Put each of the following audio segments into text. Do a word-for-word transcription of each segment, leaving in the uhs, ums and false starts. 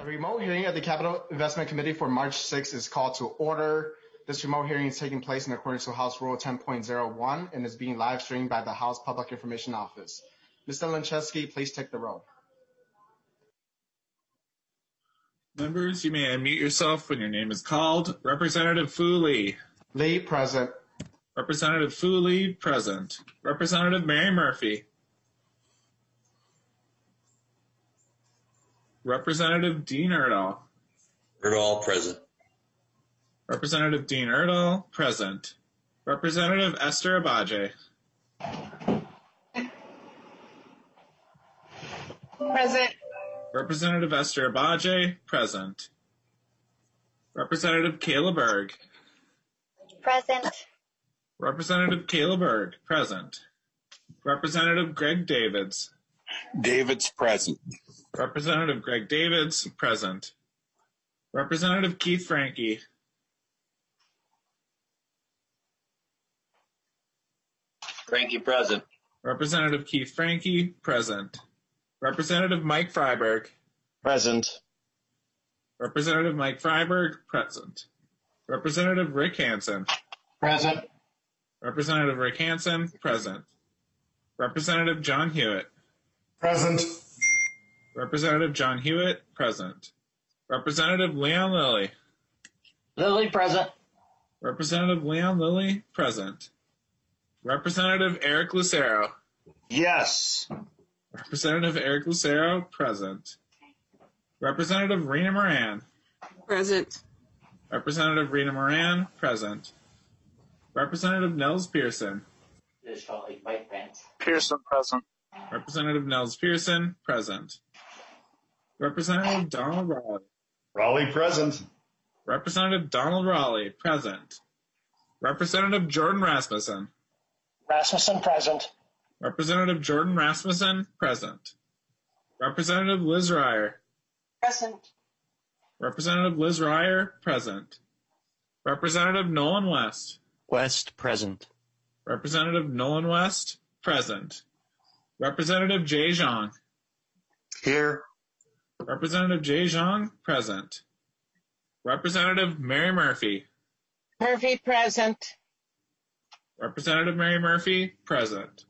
remote hearing of the Capital Investment Committee for March sixth is called to order. This remote hearing is taking place in accordance with House Rule ten point oh one and is being live streamed by the House Public Information Office. Mister Lenczewski, please take the roll. Members, you may unmute yourself when your name is called. Representative Fu Lee. Lee, present. Representative Fu Lee, present. Representative Mary Murphy. Representative Dean Erdahl. Erdahl, present. Representative Dean Erdahl, present. Representative Esther Abaje. Present. Representative Esther Abaje, present. Representative Kayla Berg. Present. Representative Kayla Berg, present. Representative Greg Davids. Davids, present. Representative Greg Davids, present. Representative Keith Franke. Franke, present. Representative Keith Franke, present. Representative Mike Freiberg. Present. Representative Mike Freiberg, present. Representative Rick Hansen. Present. Representative Rick Hansen, present. Representative John Hewitt. Present. Representative John Hewitt, present. Representative Leon Lilly. Lilly, present. Representative Leon Lilly, present. Representative Eric Lucero. Yes. Representative Eric Lucero, present. Representative Rena Moran. Present. Representative Rena Moran, present. Representative Nels Pearson. Pearson, present. Representative Nels Pearson, present. Representative Donald Raleigh. Raleigh, present. Representative Donald Raleigh, present. Representative Jordan Rasmussen. Rasmussen, present. Representative Jordan Rasmussen, present. Representative Liz Ryer. Present. Representative Liz Ryer, present. Representative Nolan West. West, present. Representative Nolan West, present. Representative Jay Zhang. Here. Representative Jay Zhang, present. Representative Mary Murphy. Murphy, present. Representative Mary Murphy, present.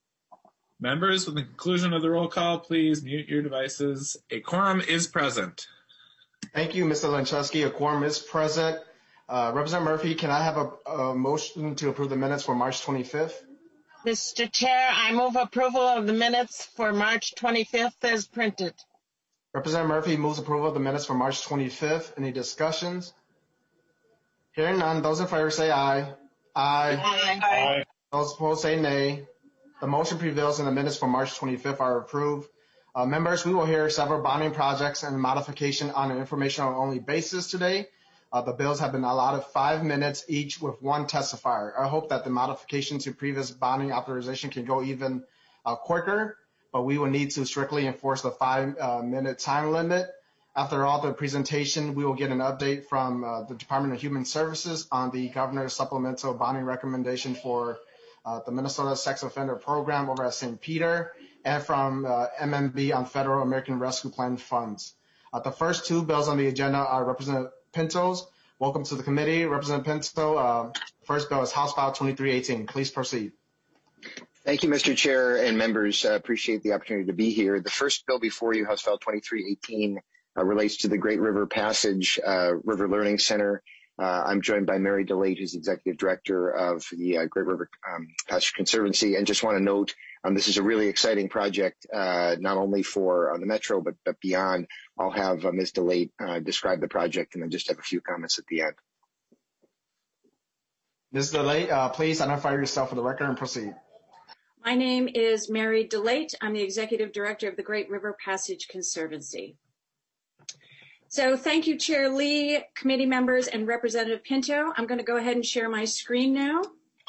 Members, with the conclusion of the roll call, please mute your devices. A quorum is present. Thank you, Mister Lenczewski. A quorum is present. Uh, Representative Murphy, can I have a, a motion to approve the minutes for March twenty-fifth? Mister Chair, I move approval of the minutes for March twenty-fifth as printed. Representative Murphy moves approval of the minutes for March twenty-fifth. Any discussions? Hearing none, those in favor say aye. Aye. Aye. Aye. Those opposed say nay. The motion prevails and the minutes for March twenty-fifth are approved. Uh, members, we will hear several bonding projects and modification on an informational-only basis today. Uh, the bills have been allotted five minutes each with one testifier. I hope that the modification to previous bonding authorization can go even uh, quicker, but we will need to strictly enforce the five-minute uh, time limit. After all the presentation, we will get an update from uh, the Department of Human Services on the governor's supplemental bonding recommendation for uh, the Minnesota Sex Offender Program over at Saint Peter, and from uh, M M B on Federal American Rescue Plan funds. Uh, the first two bills on the agenda are Representative Pinto's. Welcome to the committee. Representative Pinto, uh, first bill is House File twenty-three eighteen. Please proceed. Thank you, Mister Chair and members. I uh, appreciate the opportunity to be here. The first bill before you, House File twenty-three eighteen, uh, relates to the Great River Passage uh, River Learning Center. Uh, I'm joined by Mary DeLate, who's Executive Director of the uh, Great River um, Passage Conservancy, and just want to note um, this is a really exciting project, uh, not only for uh, the Metro, but, but beyond. I'll have uh, Miz DeLate uh, describe the project and then just have a few comments at the end. Miz DeLate, uh, please identify yourself for the record and proceed. My name is Mary DeLate. I'm the Executive Director of the Great River Passage Conservancy. So thank you, Chair Lee, committee members, and Representative Pinto. I'm going to go ahead and share my screen now.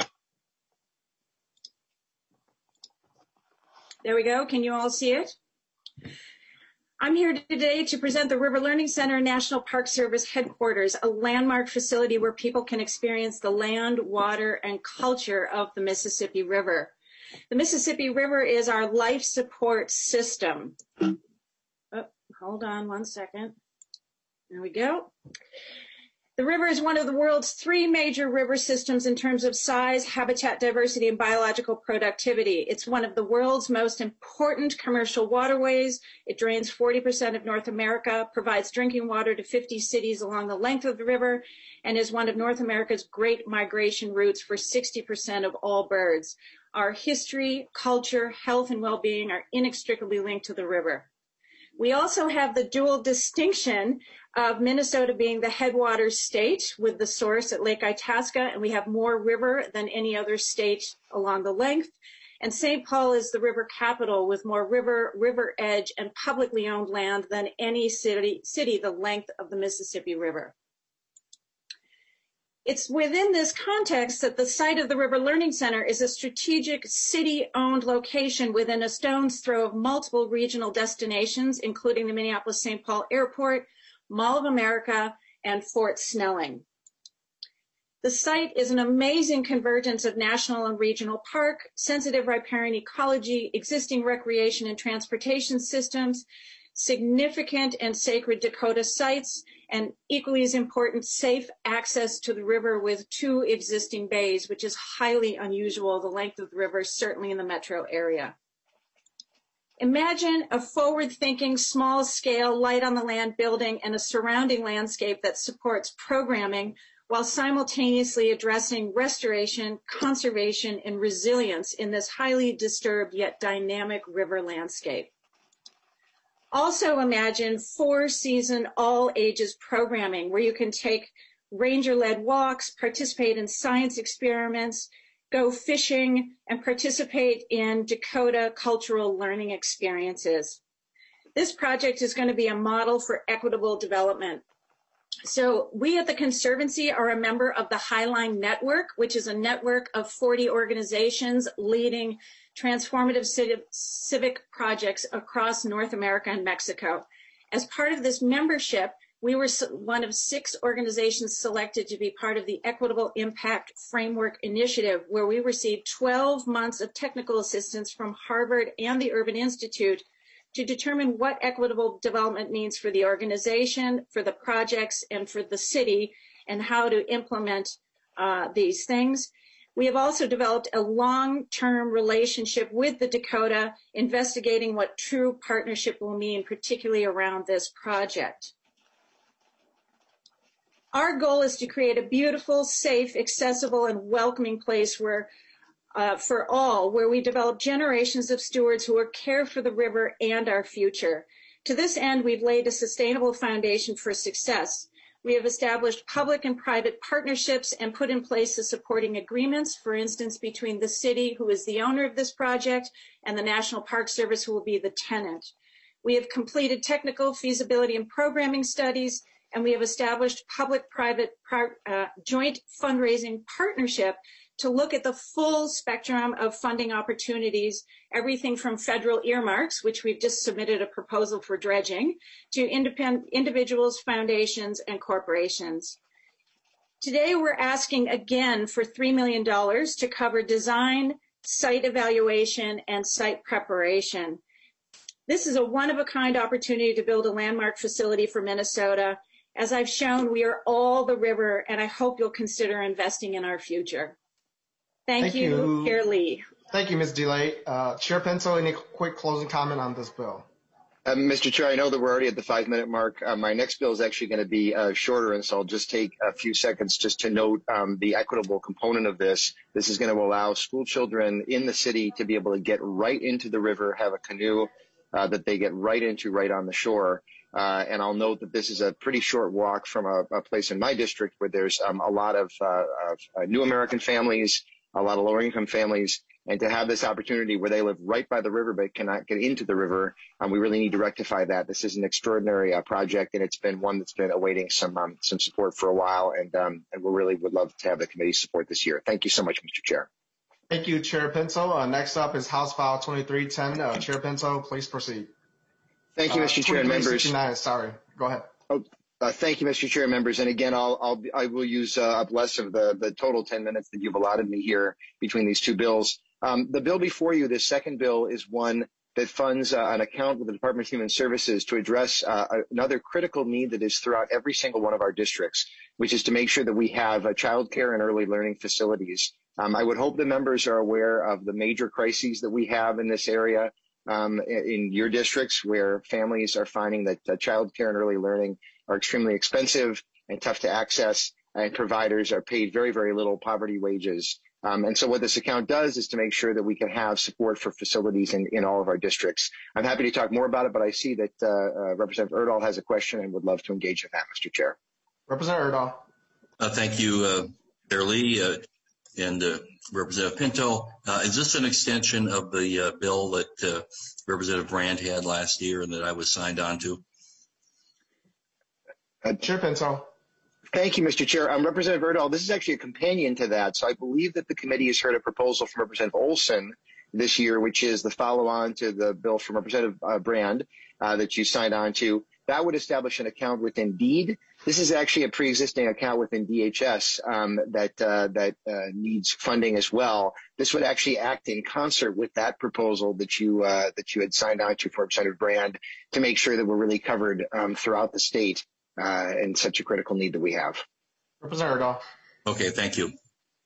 There we go. Can you all see it? I'm here today to present the River Learning Center National Park Service headquarters, a landmark facility where people can experience the land, water, and culture of the Mississippi River. The Mississippi River is our life support system. Oh, hold on one second. There we go. The river is one of the world's three major river systems in terms of size, habitat diversity, and biological productivity. It's one of the world's most important commercial waterways. It drains forty percent of North America, provides drinking water to fifty cities along the length of the river, and is one of North America's great migration routes for sixty percent of all birds. Our history, culture, health, and well-being are inextricably linked to the river. We also have the dual distinction of Minnesota being the headwaters state with the source at Lake Itasca, and we have more river than any other state along the length. And Saint Paul is the river capital with more river, river edge, and publicly owned land than any city, city the length of the Mississippi River. It's within this context that the site of the River Learning Center is a strategic city-owned location within a stone's throw of multiple regional destinations, including the Minneapolis-Saint Paul Airport, Mall of America, and Fort Snelling. The site is an amazing convergence of national and regional park, sensitive riparian ecology, existing recreation and transportation systems, significant and sacred Dakota sites, and equally as important, safe access to the river with two existing bays, which is highly unusual, the length of the river, certainly in the metro area. Imagine a forward-thinking, small-scale, light-on-the-land building and a surrounding landscape that supports programming while simultaneously addressing restoration, conservation, and resilience in this highly disturbed yet dynamic river landscape. Also imagine four-season, all-ages programming where you can take ranger-led walks, participate in science experiments, go fishing, and participate in Dakota cultural learning experiences. This project is going to be a model for equitable development. So we at the Conservancy are a member of the Highline Network, which is a network of forty organizations leading transformative civic projects across North America and Mexico. As part of this membership, we were one of six organizations selected to be part of the Equitable Impact Framework Initiative, where we received twelve months of technical assistance from Harvard and the Urban Institute to determine what equitable development means for the organization, for the projects, and for the city, and how to implement uh, these things. We have also developed a long-term relationship with the Dakota, investigating what true partnership will mean, particularly around this project. Our goal is to create a beautiful, safe, accessible, and welcoming place where, uh, for all, where we develop generations of stewards who will care for the river and our future. To this end, we've laid a sustainable foundation for success. We have established public and private partnerships and put in place the supporting agreements, for instance, between the city, who is the owner of this project, and the National Park Service, who will be the tenant. We have completed technical feasibility and programming studies, and we have established public-private uh, joint fundraising partnership to look at the full spectrum of funding opportunities, everything from federal earmarks, which we've just submitted a proposal for dredging, to independent individuals, foundations, and corporations. Today, we're asking again for three million dollars to cover design, site evaluation, and site preparation. This is a one-of-a-kind opportunity to build a landmark facility for Minnesota. As I've shown, we are all the river, and I hope you'll consider investing in our future. Thank, Thank you, you, Chair Lee. Thank you, Miz DeLay. Uh, Chair Pinto, any quick closing comment on this bill? Um, Mister Chair, I know that we're already at the five-minute mark. Uh, my next bill is actually going to be uh, shorter, and so I'll just take a few seconds just to note um, the equitable component of this. This is going to allow school children in the city to be able to get right into the river, have a canoe uh, that they get right into right on the shore. Uh, and I'll note that this is a pretty short walk from a, a place in my district where there's um, a lot of, uh, of uh, new American families, a lot of lower-income families, and to have this opportunity where they live right by the river but cannot get into the river, um, we really need to rectify that. This is an extraordinary uh, project, and it's been one that's been awaiting some um, some support for a while, and, um, and we really would love to have the committee support this year. Thank you so much, Mister Chair. Thank you, Chair Pinto. Uh, next up is House File twenty-three ten. Uh, Chair Pinto, please proceed. Thank you, Mister Uh, Chair and members. Sorry, go ahead. Oh, uh, thank you, Mister Chair and members. And again, I'll, I'll I will use uh, up less of the, the total ten minutes that you've allotted me here between these two bills. Um, the bill before you, this second bill, is one that funds uh, an account with the Department of Human Services to address uh, another critical need that is throughout every single one of our districts, which is to make sure that we have uh, child care and early learning facilities. Um, I would hope the members are aware of the major crises that we have in this area um, in your districts, where families are finding that uh, child care and early learning are extremely expensive and tough to access, and providers are paid very, very little poverty wages. Um, and so what this account does is to make sure that we can have support for facilities in, in all of our districts. I'm happy to talk more about it, but I see that uh, uh, Representative Erdahl has a question and would love to engage in that, Mister Chair. Representative Erdahl. Uh, thank you, uh, Chair Lee uh, and uh, Representative Pinto. Uh, is this an extension of the uh, bill that uh, Representative Brand had last year and that I was signed on to? Uh, Chair Pinto. Thank you, Mister Chair. Um, Representative Erdahl, this is actually a companion to that. So I believe that the committee has heard a proposal from Representative Olson this year, which is the follow-on to the bill from Representative uh, Brand uh, that you signed on to. That would establish an account within DEED. This is actually a pre-existing account within D H S um, that uh, that uh, needs funding as well. This would actually act in concert with that proposal that you uh, that you had signed on to for Representative Brand to make sure that we're really covered um, throughout the state. Uh, and such a critical need that we have. Representative Erdahl. Okay, thank you.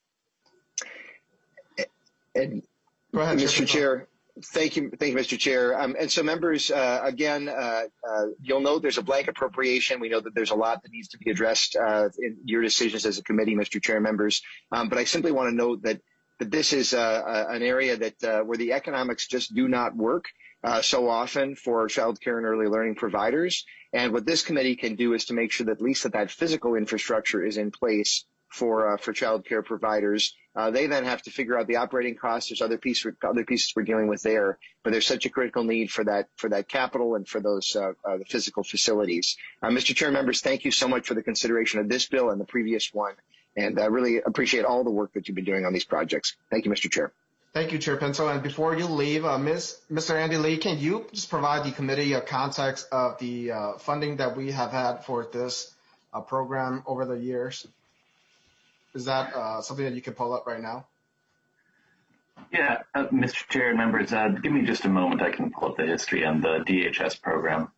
And Go ahead, Mister Chair. Thank you, thank you, Mister Chair. Um, and so, members, uh, again, uh, uh, you'll note there's a blank appropriation. We know that there's a lot that needs to be addressed uh, in your decisions as a committee, Mister Chair, members. Um, but I simply want to note that that this is uh, an area that uh, where the economics just do not work uh, so often for child care and early learning providers. And what this committee can do is to make sure that at least that, that physical infrastructure is in place for uh, for child care providers. Uh, they then have to figure out the operating costs. There's other pieces other pieces we're dealing with there, but there's such a critical need for that for that capital and for those uh, uh, the physical facilities. Uh, Mister Chair, members, thank you so much for the consideration of this bill and the previous one, and I really appreciate all the work that you've been doing on these projects. Thank you, Mister Chair. Thank you, Chair Pinto. And before you leave, uh, Miz, Mister Andy Lee, can you just provide the committee a context of the uh, funding that we have had for this uh, program over the years? Is that uh, something that you can pull up right now? Yeah, uh, Mister Chair and members, uh, give me just a moment. I can pull up the history on the D H S program.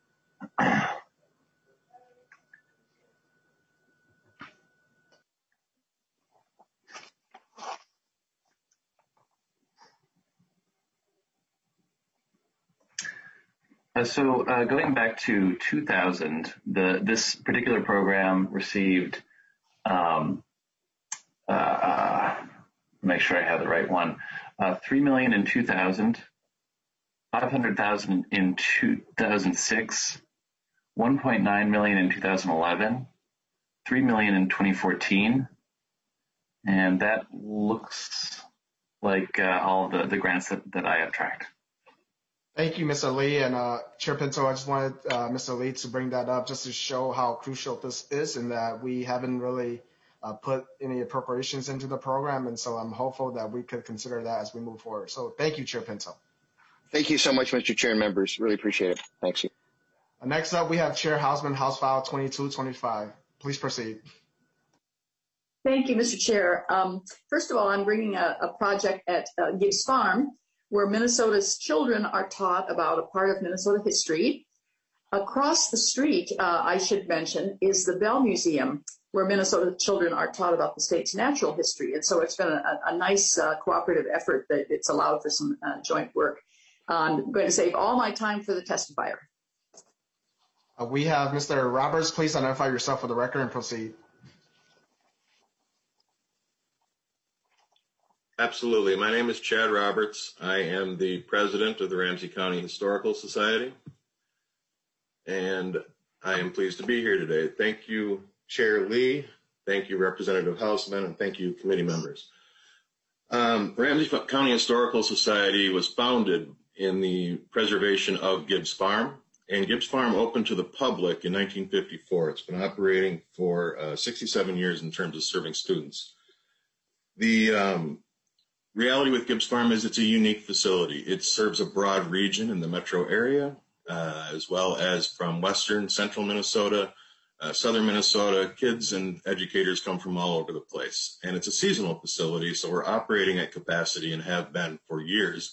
Uh, so uh, going back to two thousand, the this particular program received, um, uh, uh, make sure I have the right one, uh, three million dollars in two thousand, five hundred thousand dollars in two thousand six, one point nine million dollars in two thousand eleven, three million dollars in twenty fourteen, and that looks like uh, all of the, the grants that, that I have tracked. Thank you, Mister Lee. And uh, Chair Pinto, I just wanted uh, Mister Lee to bring that up just to show how crucial this is and that we haven't really uh, put any appropriations into the program. And so I'm hopeful that we could consider that as we move forward. So thank you, Chair Pinto. Thank you so much, Mister Chair and members. Really appreciate it. Thanks. Uh, next up, we have Chair Hausman, House File twenty-two twenty-five. Please proceed. Thank you, Mister Chair. Um, first of all, I'm bringing a, a project at uh, Gibbs Farm, where Minnesota's children are taught about a part of Minnesota history. Across the street, uh, I should mention, is the Bell Museum, where Minnesota children are taught about the state's natural history. And so it's been a, a nice uh, cooperative effort that it's allowed for some uh, joint work. Uh, I'm going to save all my time for the testifier. Uh, we have Mister Roberts. Please identify yourself for the record and proceed. Absolutely. My name is Chad Roberts. I am the president of the Ramsey County Historical Society, and I am pleased to be here today. Thank you, Chair Lee. Thank you, Representative Hausman, and thank you, committee members. Um, Ramsey County Historical Society was founded in the preservation of Gibbs Farm, and Gibbs Farm opened to the public in nineteen fifty-four. It's been operating for uh, sixty-seven years in terms of serving students. The um, reality with Gibbs Farm is it's a unique facility. It serves a broad region in the metro area, uh, as well as from western, central Minnesota, uh, southern Minnesota. Kids and educators come from all over the place. And it's a seasonal facility, so we're operating at capacity and have been for years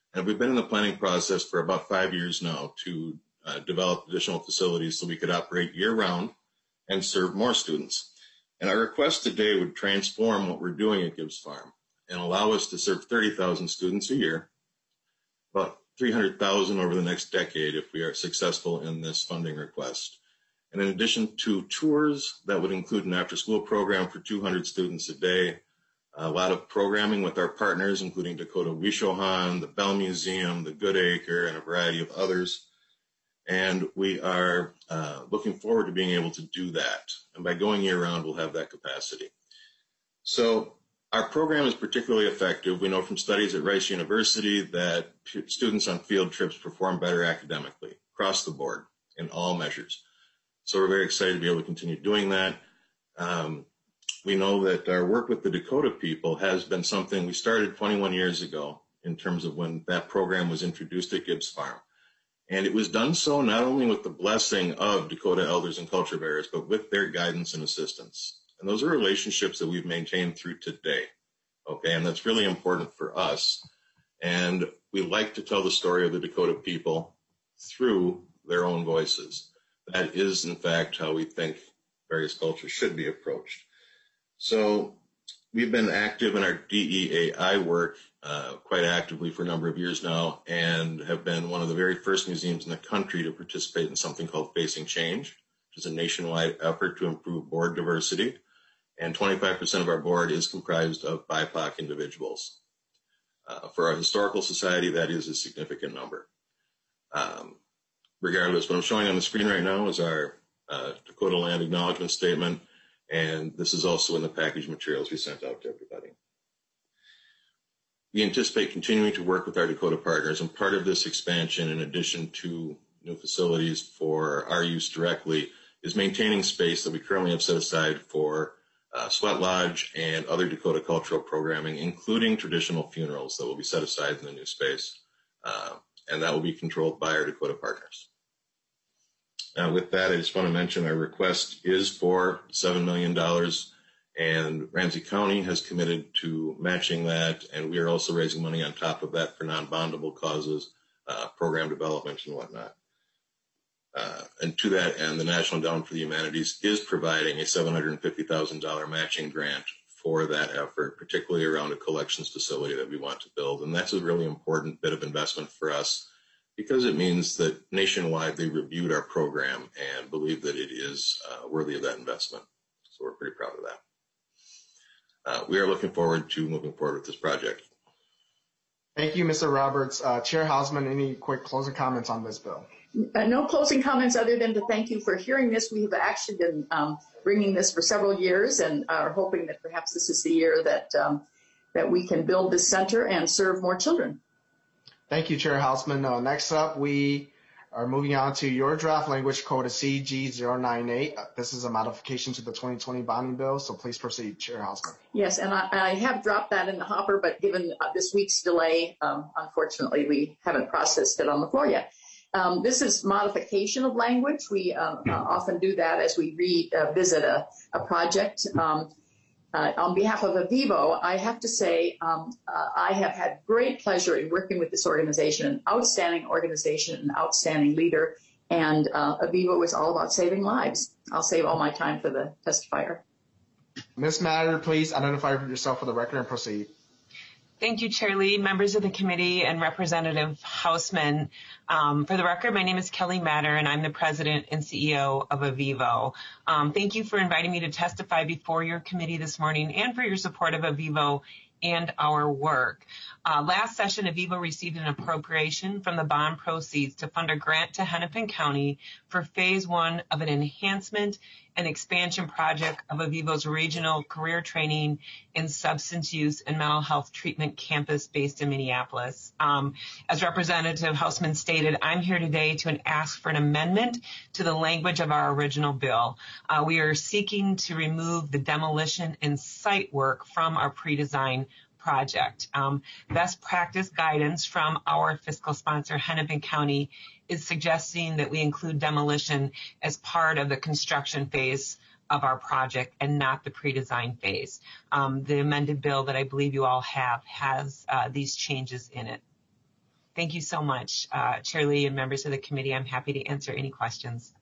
And we've been in the planning process for about five years now to uh, develop additional facilities so we could operate year-round and serve more students. And our request today would transform what we're doing at Gibbs Farm and allow us to serve thirty thousand students a year, about three hundred thousand over the next decade if we are successful in this funding request. And in addition to tours, that would include an after-school program for two hundred students a day, a lot of programming with our partners, including Dakota Wishohan, the Bell Museum, the Goodacre, and a variety of others. And we are uh, looking forward to being able to do that. And by going year-round, we'll have that capacity. So our program is particularly effective. We know from studies at Rice University that p- students on field trips perform better academically, across the board, in all measures. So we're very excited to be able to continue doing that. Um, we know that our work with the Dakota people has been something we started twenty-one years ago in terms of when that program was introduced at Gibbs Farm. And it was done so not only with the blessing of Dakota elders and culture bearers, but with their guidance and assistance. And those are relationships that we've maintained through today. Okay, and that's really important for us. And we like to tell the story of the Dakota people through their own voices. That is, in fact, how we think various cultures should be approached. So we've been active in our D E A I work uh, quite actively for a number of years now, and have been one of the very first museums in the country to participate in something called Facing Change, which is a nationwide effort to improve board diversity. And twenty-five percent of our board is comprised of B I P O C individuals. Uh, for our historical society, that is a significant number. Um, regardless, what I'm showing on the screen right now is our uh, Dakota Land Acknowledgement Statement, and this is also in the package materials we sent out to everybody. We anticipate continuing to work with our Dakota partners, and part of this expansion, in addition to new facilities for our use directly, is maintaining space that we currently have set aside for uh, Sweat Lodge and other Dakota cultural programming, including traditional funerals that will be set aside in the new space, uh, and that will be controlled by our Dakota partners. Uh, with that, I just want to mention our request is for seven million dollars, and Ramsey County has committed to matching that, and we are also raising money on top of that for non-bondable causes, uh, program development and whatnot. Uh, and to that end, the National Endowment for the Humanities is providing a seven hundred fifty thousand dollars matching grant for that effort, particularly around a collections facility that we want to build. And that's a really important bit of investment for us, because it means that nationwide they reviewed our program and believe that it is uh, worthy of that investment. So we're pretty proud of that. Uh, we are looking forward to moving forward with this project. Thank you, Mister Roberts. Uh, Chair Hausman, any quick closing comments on this bill? Uh, no closing comments other than to thank you for hearing this. We have actually been um, bringing this for several years and are hoping that perhaps this is the year that um, that we can build this center and serve more children. Thank you, Chair Hausman. Uh, next up, we are moving on to your draft language code C G zero nine eight. Uh, this is a modification to the twenty twenty bonding bill, so please proceed, Chair Hausman. Yes, and I, I have dropped that in the hopper, but given uh, this week's delay, um, unfortunately, we haven't processed it on the floor yet. Um, this is modification of language. We uh, uh, often do that as we revisit uh, a, a project. Um, uh, on behalf of Avivo, I have to say um, uh, I have had great pleasure in working with this organization, an outstanding organization, an outstanding leader, and uh, Avivo is all about saving lives. I'll save all my time for the testifier. Miz Matter, please identify yourself for the record and proceed. Thank you, Chair Lee, members of the committee, and Representative Hausman. Um, for the record, my name is Kelly Matter, and I'm the president and C E O of Avivo. Um, thank you for inviting me to testify before your committee this morning and for your support of Avivo and our work. Uh, last session, Avivo received an appropriation from the bond proceeds to fund a grant to Hennepin County for phase one of an enhancement and expansion project of Avivo's regional career training in substance use and mental health treatment campus based in Minneapolis. Um, as Representative Hausman stated, I'm here today to ask for an amendment to the language of our original bill. Uh, we are seeking to remove the demolition and site work from our pre-design project. Um, best practice guidance from our fiscal sponsor, Hennepin County, is suggesting that we include demolition as part of the construction phase of our project and not the pre-design phase. Um, the amended bill that I believe you all have has uh, these changes in it. Thank you so much, uh, Chair Lee and members of the committee. I'm happy to answer any questions.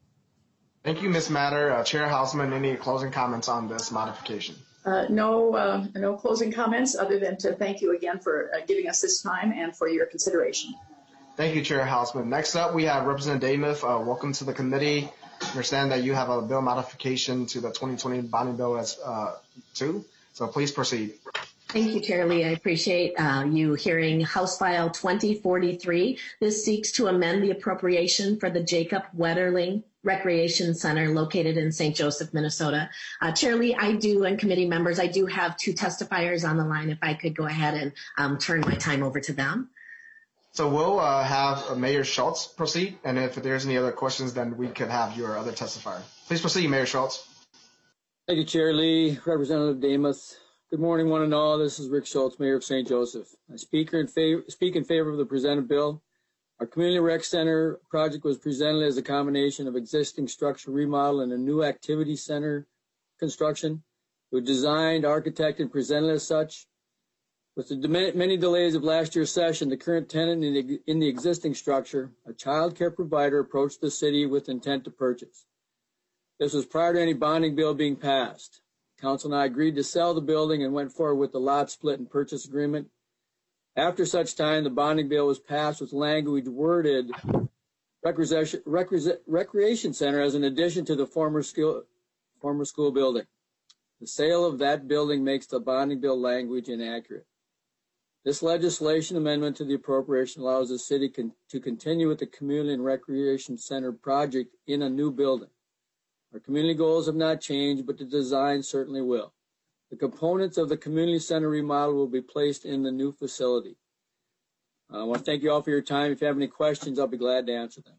Thank you, Miz Matter. Uh, Chair Hausman, any closing comments on this modification? Uh, no, uh, no closing comments other than to thank you again for uh, giving us this time and for your consideration. Thank you, Chair Hausman. Next up, we have Representative Demuth. Uh, welcome to the committee. I understand that you have a bill modification to the twenty twenty bonding bill as uh, two, so please proceed. Thank you, Chair Lee. I appreciate uh, you hearing House File twenty forty-three. This seeks to amend the appropriation for the Jacob Wetterling Recreation Center located in Saint Joseph, Minnesota. Uh, Chair Lee, I do, and committee members, I do have two testifiers on the line. If I could go ahead and um, turn my time over to them. So we'll uh, have Mayor Schultz proceed, and if there's any other questions, then we could have your other testifier. Please proceed, Mayor Schultz. Thank you, Chair Lee, Representative Demuth. Good morning, one and all. This is Rick Schultz, Mayor of Saint Joseph. I speak in, favor, speak in favor of the presented bill. Our Community Rec Center project was presented as a combination of existing structure remodel and a new activity center construction. It was designed, architected, and presented as such. With the many delays of last year's session, the current tenant in the, in the existing structure, a child care provider, approached the city with intent to purchase. This was prior to any bonding bill being passed. Council and I agreed to sell the building and went forward with the lot split and purchase agreement. After such time, the bonding bill was passed with language worded recreation, recreation center as an addition to the former school, former school building. The sale of that building makes the bonding bill language inaccurate. This legislation amendment to the appropriation allows the city con to continue with the Community and Recreation Center project in a new building. Our community goals have not changed, but the design certainly will. The components of the community center remodel will be placed in the new facility. Uh, I want to thank you all for your time. If you have any questions, I'll be glad to answer them.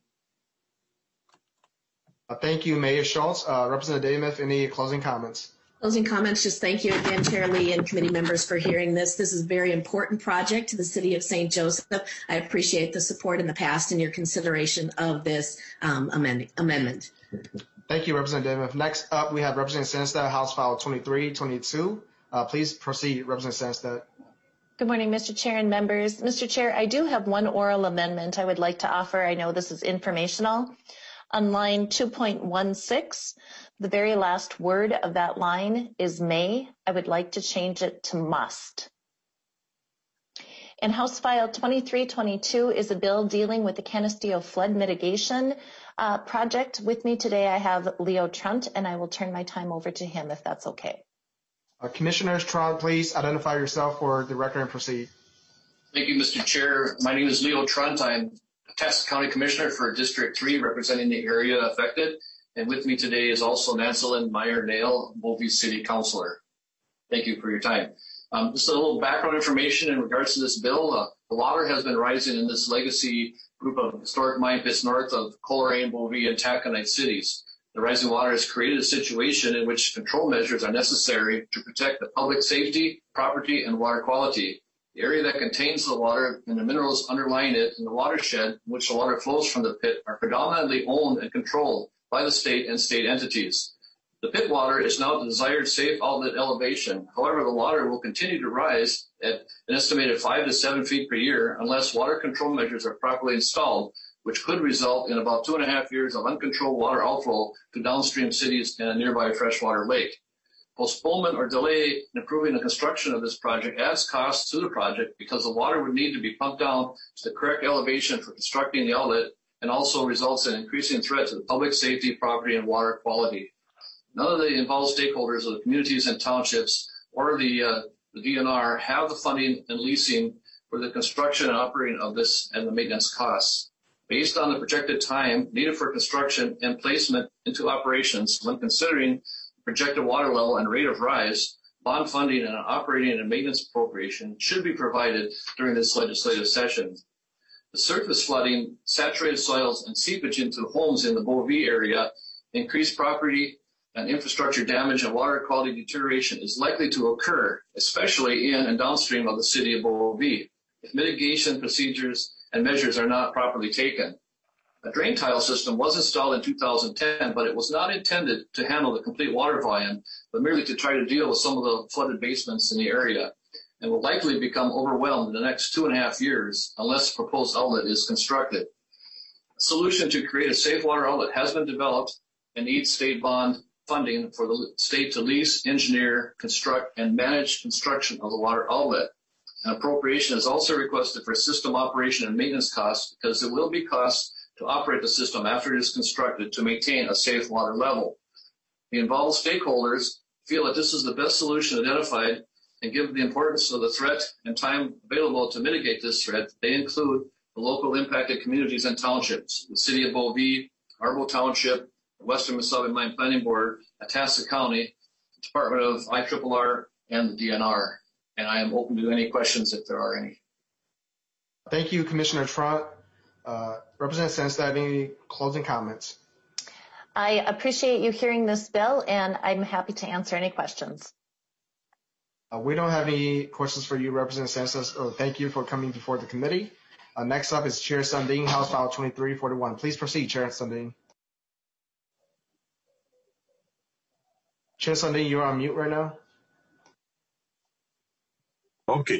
Uh, thank you, Mayor Schultz. Uh, Representative Demuth, any closing comments? Closing comments, just thank you again, Chair Lee and committee members for hearing this. This is a very important project to the city of Saint Joseph. I appreciate the support in the past and your consideration of this um, amend amendment. Thank you, Representative Demuth. Next up, we have Representative Sandstad, House File twenty-three twenty-two. Uh, please proceed, Representative Sandstad. Good morning, Mister Chair and members. Mister Chair, I do have one oral amendment I would like to offer. I know this is informational. On line two point one six, the very last word of that line is may. I would like to change it to must. And House File twenty-three twenty-two is a bill dealing with the Canisteo flood mitigation uh, project. With me today, I have Leo Trunt, and I will turn my time over to him if that's okay. Uh, Commissioners Trunt, please identify yourself for the record and proceed. Thank you, Mister Chair. My name is Leo Trunt. I'm Tasca County Commissioner for District three, representing the area affected. And with me today is also Nancelyn Meyer-Nail, Bovee City Councilor. Thank you for your time. Um, just a little background information in regards to this bill. Uh, the water has been rising in this legacy group of historic mine pits north of Coleraine, Bovee, and Taconite cities. The rising water has created a situation in which control measures are necessary to protect the public safety, property, and water quality. The area that contains the water and the minerals underlying it and the watershed in which the water flows from the pit are predominantly owned and controlled by the state and state entities. The pit water is now the desired safe outlet elevation. However, the water will continue to rise at an estimated five to seven feet per year unless water control measures are properly installed, which could result in about two and a half years of uncontrolled water outflow to downstream cities and a nearby freshwater lake. Postponement or delay in improving the construction of this project adds costs to the project because the water would need to be pumped down to the correct elevation for constructing the outlet, and also results in increasing threat to the public safety, property, and water quality. None of the involved stakeholders of the communities and townships or the, uh, the D N R have the funding and leasing for the construction and operating of this and the maintenance costs. Based on the projected time needed for construction and placement into operations when considering projected water level and rate of rise, bond funding and operating and maintenance appropriation should be provided during this legislative session. The surface flooding, saturated soils, and seepage into homes in the Bovee area, increased property and infrastructure damage and water quality deterioration is likely to occur, especially in and downstream of the city of Bovee, if mitigation procedures and measures are not properly taken. A drain tile system was installed in two thousand ten, but it was not intended to handle the complete water volume, but merely to try to deal with some of the flooded basements in the area. and will likely become overwhelmed in the next two and a half years unless a proposed outlet is constructed. A solution to create a safe water outlet has been developed and needs state bond funding for the state to lease, engineer, construct, and manage construction of the water outlet. An appropriation is also requested for system operation and maintenance costs because there will be costs to operate the system after it is constructed to maintain a safe water level. The involved stakeholders feel that this is the best solution identified, and given the importance of the threat and time available to mitigate this threat, they include the local impacted communities and townships, the City of Bovee, Arbo Township, the Western Mesabi Mine Planning Board, Itasca County, the Department of I R R R, and the D N R. And I am open to any questions if there are any. Thank you, Commissioner Trent. Uh, Representative Sandstad, any closing comments? I appreciate you hearing this bill, and I'm happy to answer any questions. Uh, we don't have any questions for you, Representative Sandstad, so thank you for coming before the committee. Uh, next up is Chair Sundin, House File twenty-three forty-one. Please proceed, Chair Sundin. Chair Sundin, you're on mute right now. Okay.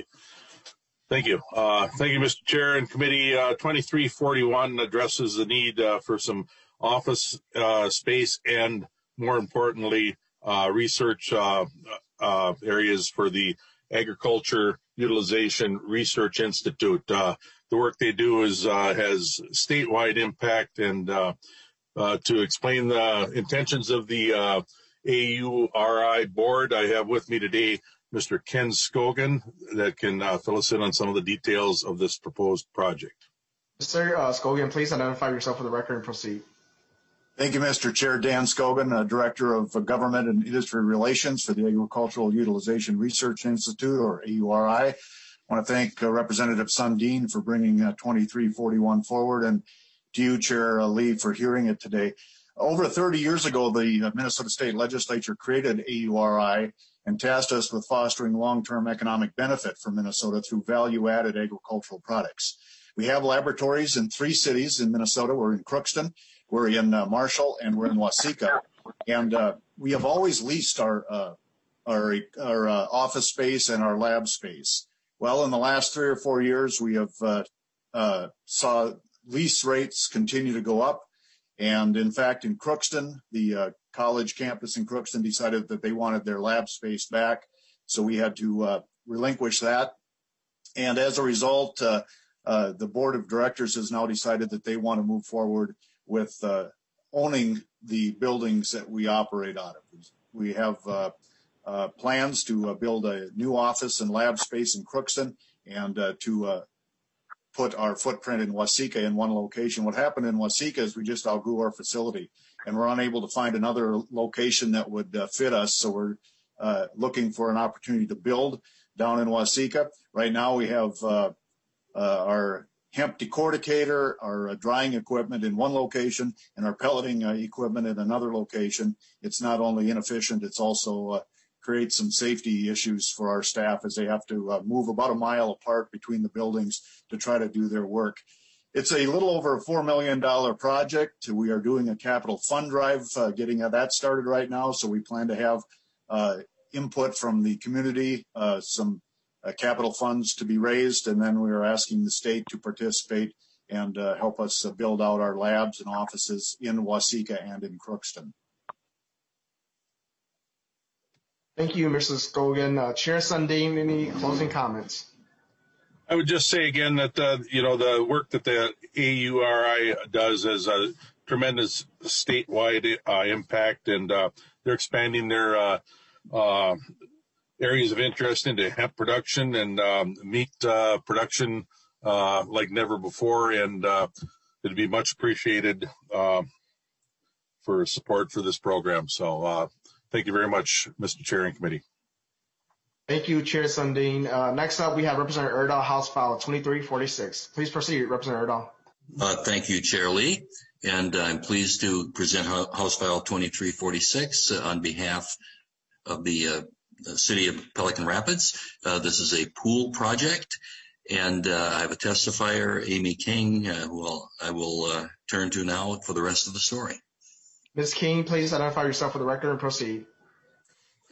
Thank you. Uh, thank you, Mister Chair and Committee. Uh, twenty-three forty-one addresses the need uh, for some office uh, space and, more importantly, uh, research uh, uh, areas for the Agriculture Utilization Research Institute. Uh, the work they do is uh, has statewide impact, and uh, uh, to explain the intentions of the uh, A U R I board, I have with me today Mister Ken Scogan that can uh, fill us in on some of the details of this proposed project. Mister Uh, Scogan, please identify yourself for the record and proceed. Thank you, Mister Chair. Dan Scogan, uh, Director of uh, Government and Industry Relations for the Agricultural Utilization Research Institute, or A U R I. I want to thank uh, Representative Sundin for bringing uh, twenty-three forty-one forward, and to you, Chair uh, Lee, for hearing it today. Over thirty years ago, the uh, Minnesota State Legislature created A U R I and tasked us with fostering long-term economic benefit for Minnesota through value-added agricultural products. We have laboratories in three cities in Minnesota. We're in Crookston, we're in uh, Marshall, and we're in Waseca. And uh, we have always leased our uh, our, our uh, office space and our lab space. Well, in the last three or four years, we have uh, uh, saw lease rates continue to go up. And in fact, in Crookston, the uh, college campus in Crookston decided that they wanted their lab space back. So we had to uh, relinquish that. And as a result, uh, uh, the board of directors has now decided that they want to move forward with uh, owning the buildings that we operate out of. We have uh, uh, plans to uh, build a new office and lab space in Crookston, and uh, to uh, put our footprint in Waseca in one location. What happened in Waseca is we just outgrew our facility, and we're unable to find another location that would uh, fit us. So we're uh, looking for an opportunity to build down in Waseca. Right now we have uh, uh, our hemp decorticator, our uh, drying equipment in one location, and our pelleting uh, equipment in another location. It's not only inefficient, it's also uh, creates some safety issues for our staff as they have to uh, move about a mile apart between the buildings to try to do their work. It's a little over a four million dollars project. We are doing a capital fund drive, uh, getting that started right now. So we plan to have uh, input from the community, uh, some uh, capital funds to be raised, and then we are asking the state to participate and uh, help us uh, build out our labs and offices in Waseca and in Crookston. Thank you, Mister Scogan. Uh, Chair Sundin, any closing comments? I would just say again that, uh, you know, the work that the A U R I does is a tremendous statewide uh, impact, and uh, they're expanding their uh, uh, areas of interest into hemp production and um, meat uh, production uh, like never before, and uh, it'd be much appreciated uh, for support for this program. So uh, thank you very much, Mister Chair and Committee. Thank you, Chair Sundin. Uh, next up, we have Representative Erdahl, House File twenty-three forty-six. Please proceed, Representative Erdahl. Uh, thank you, Chair Lee. And I'm pleased to present House File twenty-three forty-six uh, on behalf of the, uh, the City of Pelican Rapids. Uh, this is a pool project, and uh, I have a testifier, Amy King, uh, who I'll, I will uh, turn to now for the rest of the story. Miz King, please identify yourself for the record and proceed.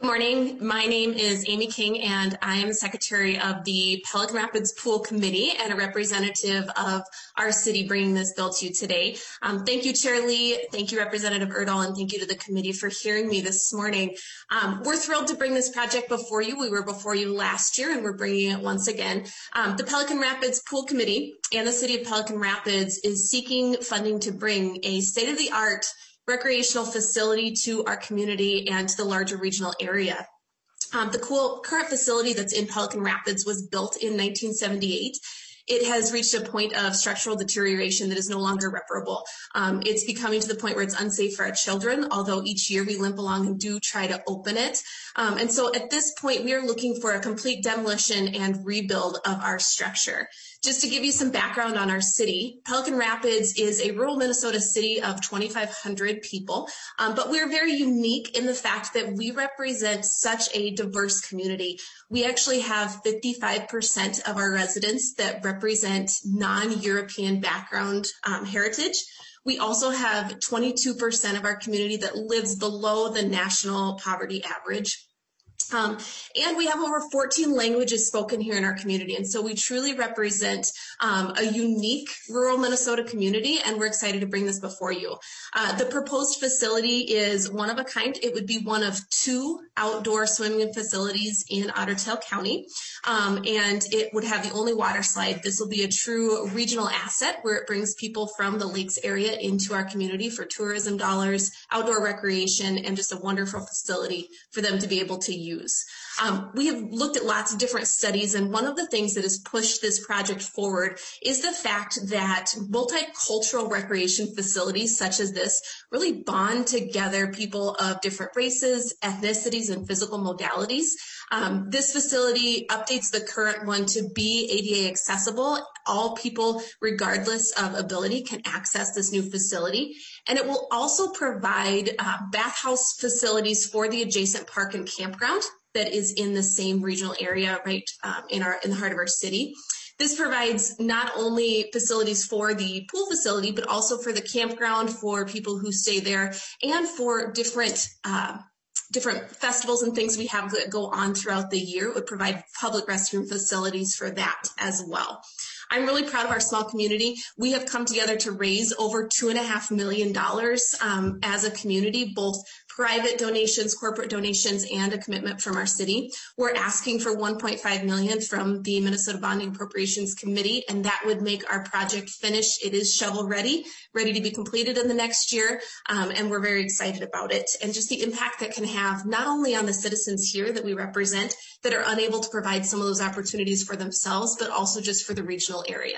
Good morning. My name is Amy King, and I am the secretary of the Pelican Rapids Pool Committee and a representative of our city bringing this bill to you today. Um, thank you, Chair Lee. Thank you, Representative Erdahl, and thank you to the committee for hearing me this morning. Um, we're thrilled to bring this project before you. We were before you last year, and we're bringing it once again. Um, the Pelican Rapids Pool Committee and the city of Pelican Rapids is seeking funding to bring a state-of-the-art recreational facility to our community and to the larger regional area. Um, the cool, current facility that's in Pelican Rapids was built in nineteen seventy-eight. It has reached a point of structural deterioration that is no longer reparable. Um, it's becoming to the point where it's unsafe for our children, although each year we limp along and do try to open it. Um, and so at this point, we are looking for a complete demolition and rebuild of our structure. Just to give you some background on our city, Pelican Rapids is a rural Minnesota city of twenty-five hundred people, um, but we're very unique in the fact that we represent such a diverse community. We actually have fifty-five percent of our residents that represent non-European background um, heritage. We also have twenty-two percent of our community that lives below the national poverty average. Um, and we have over fourteen languages spoken here in our community. And so we truly represent um, a unique rural Minnesota community, and we're excited to bring this before you. Uh, the proposed facility is one of a kind. It would be one of two outdoor swimming facilities in Otter Tail County, um, and it would have the only water slide. This will be a true regional asset where it brings people from the lakes area into our community for tourism dollars, outdoor recreation, and just a wonderful facility for them to be able to use. Um, we have looked at lots of different studies, and one of the things that has pushed this project forward is the fact that multicultural recreation facilities such as this really bond together people of different races, ethnicities, and physical modalities. Um, this facility updates the current one to be A D A accessible. All people, regardless of ability, can access this new facility. And it will also provide uh, bathhouse facilities for the adjacent park and campground that is in the same regional area right um, in our in the heart of our city. This provides not only facilities for the pool facility, but also for the campground, for people who stay there, and for different uh, different festivals and things we have that go on throughout the year. It would provide public restroom facilities for that as well. I'm really proud of our small community. We have come together to raise over two and a half million dollars um, as a community, both private donations, corporate donations, and a commitment from our city. We're asking for one point five million dollars from the Minnesota Bonding Appropriations Committee, and that would make our project finished. It is shovel ready, ready to be completed in the next year, um, and we're very excited about it. And just the impact that can have not only on the citizens here that we represent that are unable to provide some of those opportunities for themselves, but also just for the regional area.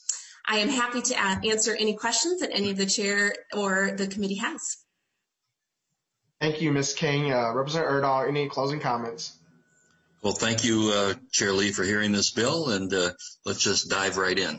I am happy to answer any questions that any of the chair or the committee has. Thank you, Miz King. Uh, Representative Erdahl, any closing comments? Well, thank you, uh, Chair Lee, for hearing this bill, and uh, let's just dive right in.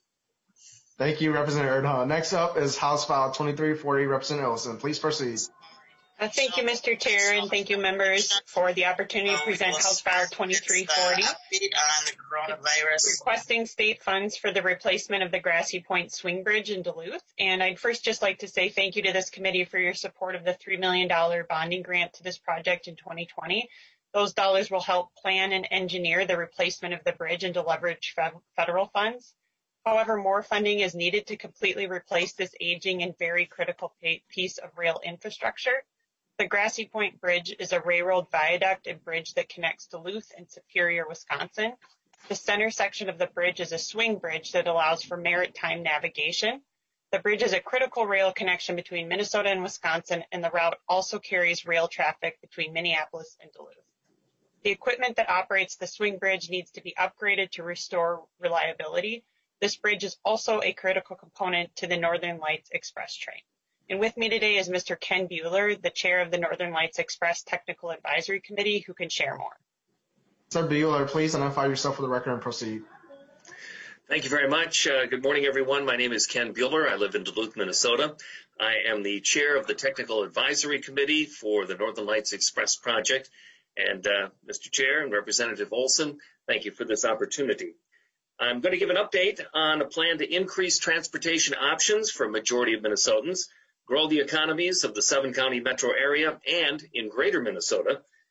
Thank you, Representative Erdahl. Next up is House File twenty-three forty, Representative Olson. Please proceed. Uh, thank you, Mister Chair, and thank you, members, for the opportunity to present House File twenty-three forty. Update on the coronavirus. Requesting state funds for the replacement of the Grassy Point Swing Bridge in Duluth. And I'd first just like to say thank you to this committee for your support of the three million dollars bonding grant to this project in twenty twenty. Those dollars will help plan and engineer the replacement of the bridge and to leverage federal funds. However, more funding is needed to completely replace this aging and very critical piece of rail infrastructure. The Grassy Point Bridge is a railroad viaduct and bridge that connects Duluth and Superior, Wisconsin. The center section of the bridge is a swing bridge that allows for maritime navigation. The bridge is a critical rail connection between Minnesota and Wisconsin, and the route also carries rail traffic between Minneapolis and Duluth. The equipment that operates the swing bridge needs to be upgraded to restore reliability. This bridge is also a critical component to the Northern Lights Express train. And with me today is Mister Ken Buehler, the chair of the Northern Lights Express Technical Advisory Committee, who can share more. Mister Buehler, please identify yourself for the record and proceed. Thank you very much. Uh, good morning, everyone. My name is Ken Buehler. I live in Duluth, Minnesota. I am the chair of the Technical Advisory Committee for the Northern Lights Express project. And uh, Mister Chair and Representative Olson, thank you for this opportunity. I'm going to give an update on a plan to increase transportation options for a majority of Minnesotans, grow the economies of the seven-county metro area and in greater Minnesota.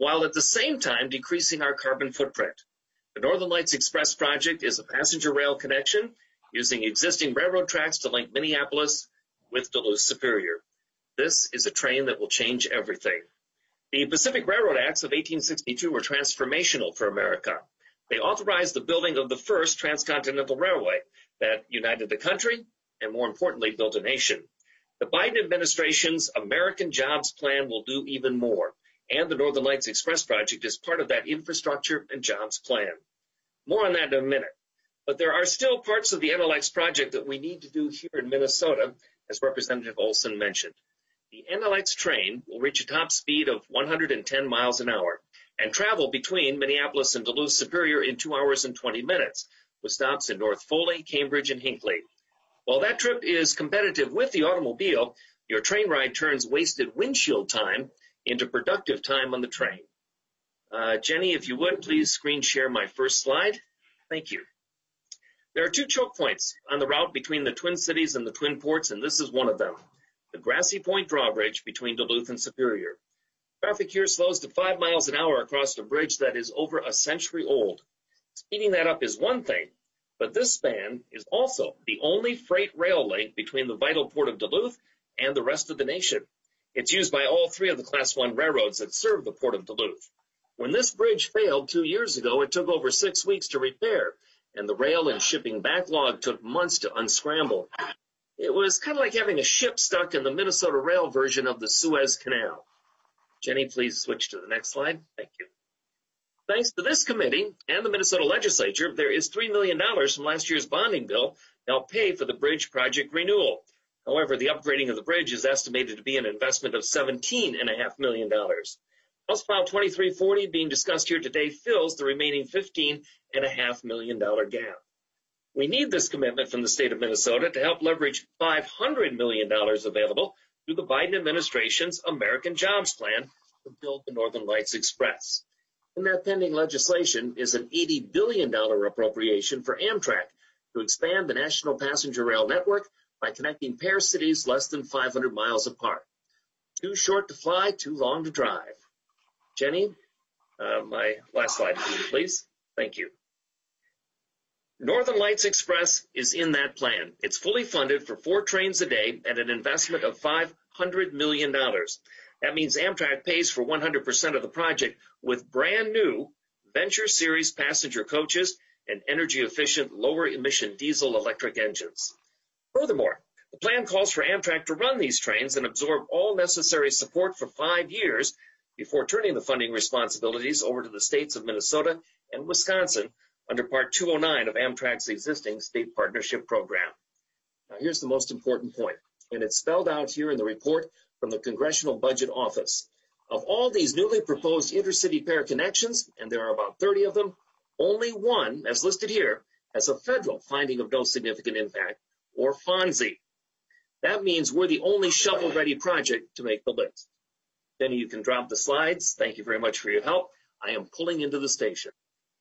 while at the same time decreasing our carbon footprint. The Northern Lights Express project is a passenger rail connection using existing railroad tracks to link Minneapolis with Duluth Superior. This is a train that will change everything. The Pacific Railroad Acts of eighteen sixty-two were transformational for America. They authorized the building of the first transcontinental railway that united the country and, more importantly, built a nation. The Biden administration's American Jobs Plan will do even more, and the Northern Lights Express project is part of that infrastructure and jobs plan. More on that in a minute. But there are still parts of the N L X project that we need to do here in Minnesota, as Representative Olson mentioned. The N L X train will reach a top speed of one hundred ten miles an hour and travel between Minneapolis and Duluth Superior in two hours and twenty minutes, with stops in North Foley, Cambridge, and Hinckley. While that trip is competitive with the automobile, your train ride turns wasted windshield time into productive time on the train. Uh, Jenny, if you would, please screen share my first slide. Thank you. There are two choke points on the route between the Twin Cities and the Twin Ports, and this is one of them. The Grassy Point drawbridge between Duluth and Superior. Traffic here slows to five miles an hour across a bridge that is over a century old. Speeding that up is one thing, but this span is also the only freight rail link between the vital port of Duluth and the rest of the nation. It's used by all three of the Class one railroads that serve the port of Duluth. When this bridge failed two years ago, it took over six weeks to repair, and the rail and shipping backlog took months to unscramble. It was kind of like having a ship stuck in the Minnesota Rail version of the Suez Canal. Jenny, please switch to the next slide. Thank you. Thanks to this committee and the Minnesota legislature, there is three million dollars from last year's bonding bill to help pay for the bridge project renewal. However, the upgrading of the bridge is estimated to be an investment of seventeen point five million dollars. House File twenty-three forty being discussed here today fills the remaining fifteen point five million dollars gap. We need this commitment from the state of Minnesota to help leverage five hundred million dollars available through the Biden administration's American Jobs Plan to build the Northern Lights Express. In that pending legislation is an eighty billion dollars appropriation for Amtrak to expand the national passenger rail network by connecting pair cities less than five hundred miles apart. Too short to fly, too long to drive. Jenny, uh, my last slide, please. Thank you. Northern Lights Express is in that plan. It's fully funded for four trains a day at an investment of five hundred million dollars. That means Amtrak pays for one hundred percent of the project with brand new Venture Series passenger coaches and energy-efficient, lower-emission diesel-electric engines. Furthermore, the plan calls for Amtrak to run these trains and absorb all necessary support for five years before turning the funding responsibilities over to the states of Minnesota and Wisconsin under Part two oh nine of Amtrak's existing state partnership program. Now, here's the most important point, and it's spelled out here in the report from the Congressional Budget Office. Of all these newly proposed intercity pair connections, and there are about thirty of them, only one, as listed here, has a federal finding of no significant impact, or FONSI. That means we're the only shovel-ready project to make the list. Then you can drop the slides. Thank you very much for your help. I am pulling into the station.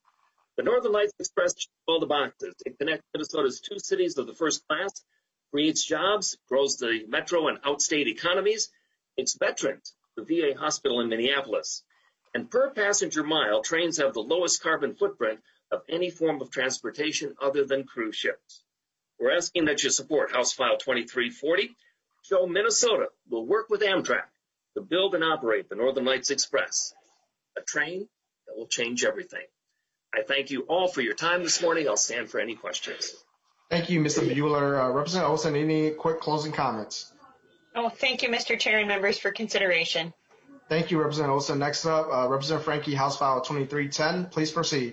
The Northern Lights Express checks all the boxes. It connects Minnesota's two cities of the first class, creates jobs, grows the metro and outstate economies, takes veterans to the V A hospital in Minneapolis. And per passenger mile, trains have the lowest carbon footprint of any form of transportation other than cruise ships. We're asking that you support House File twenty-three forty. Show Minnesota will work with Amtrak to build and operate the Northern Lights Express, a train that will change everything. I thank you all for your time this morning. I'll stand for any questions. Thank you, Mister Bueller. Uh, Representative Olson, any quick closing comments? Oh, thank you, Mister Chair and members, for consideration. Thank you, Representative Olson. Next up, uh, Representative Frankie, House File twenty-three ten. Please proceed.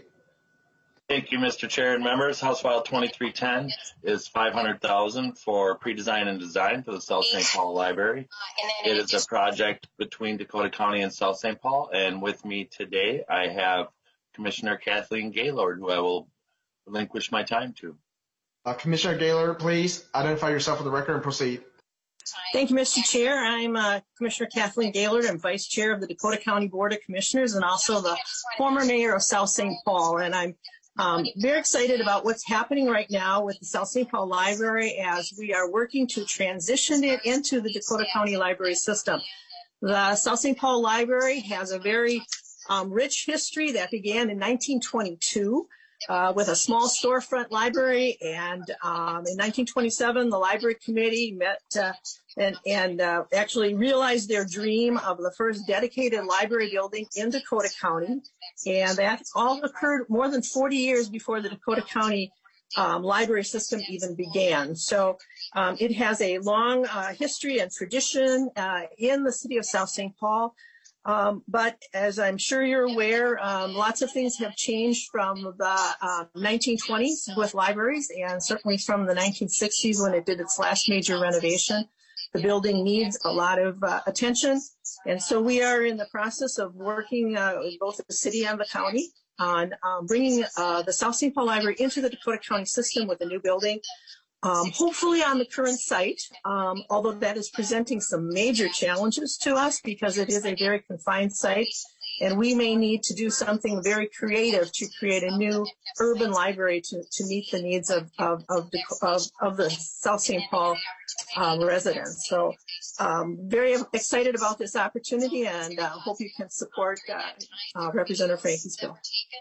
Thank you, Mister Chair and members. House File twenty-three ten is five hundred thousand dollars for pre-design and design for the South Saint Paul Library. It is a project between Dakota County and South Saint Paul, and with me today I have Commissioner Kathleen Gaylord, who I will relinquish my time to. Uh, Commissioner Gaylord, please identify yourself for the record and proceed. Thank you, Mister Chair. I'm uh, Commissioner Kathleen Gaylord. I'm Vice Chair of the Dakota County Board of Commissioners and also the former mayor of South Saint Paul. And I'm um, very excited about what's happening right now with the South Saint Paul Library as we are working to transition it into the Dakota County Library system. The South Saint Paul Library has a very um, rich history that began in nineteen twenty-two. Uh, with a small storefront library, and um, in nineteen twenty-seven, the library committee met uh, and, and uh, actually realized their dream of the first dedicated library building in Dakota County, and that all occurred more than forty years before the Dakota County um, library system even began. So um, it has a long uh, history and tradition uh, in the city of South Saint Paul. Um, but as I'm sure you're aware, um, lots of things have changed from the uh, nineteen twenties with libraries, and certainly from the nineteen sixties when it did its last major renovation. The building needs a lot of uh, attention, and so we are in the process of working uh, with both the city and the county on um, bringing uh, the South Saint Paul Library into the Dakota County system with a new building. Um, hopefully on the current site, um, although that is presenting some major challenges to us because it is a very confined site, and we may need to do something very creative to create a new urban library to, to meet the needs of, of, of, the, of, of the South Saint Paul um, residents. So um, very excited about this opportunity, and uh, hope you can support uh, uh, Representative Frankie's bill.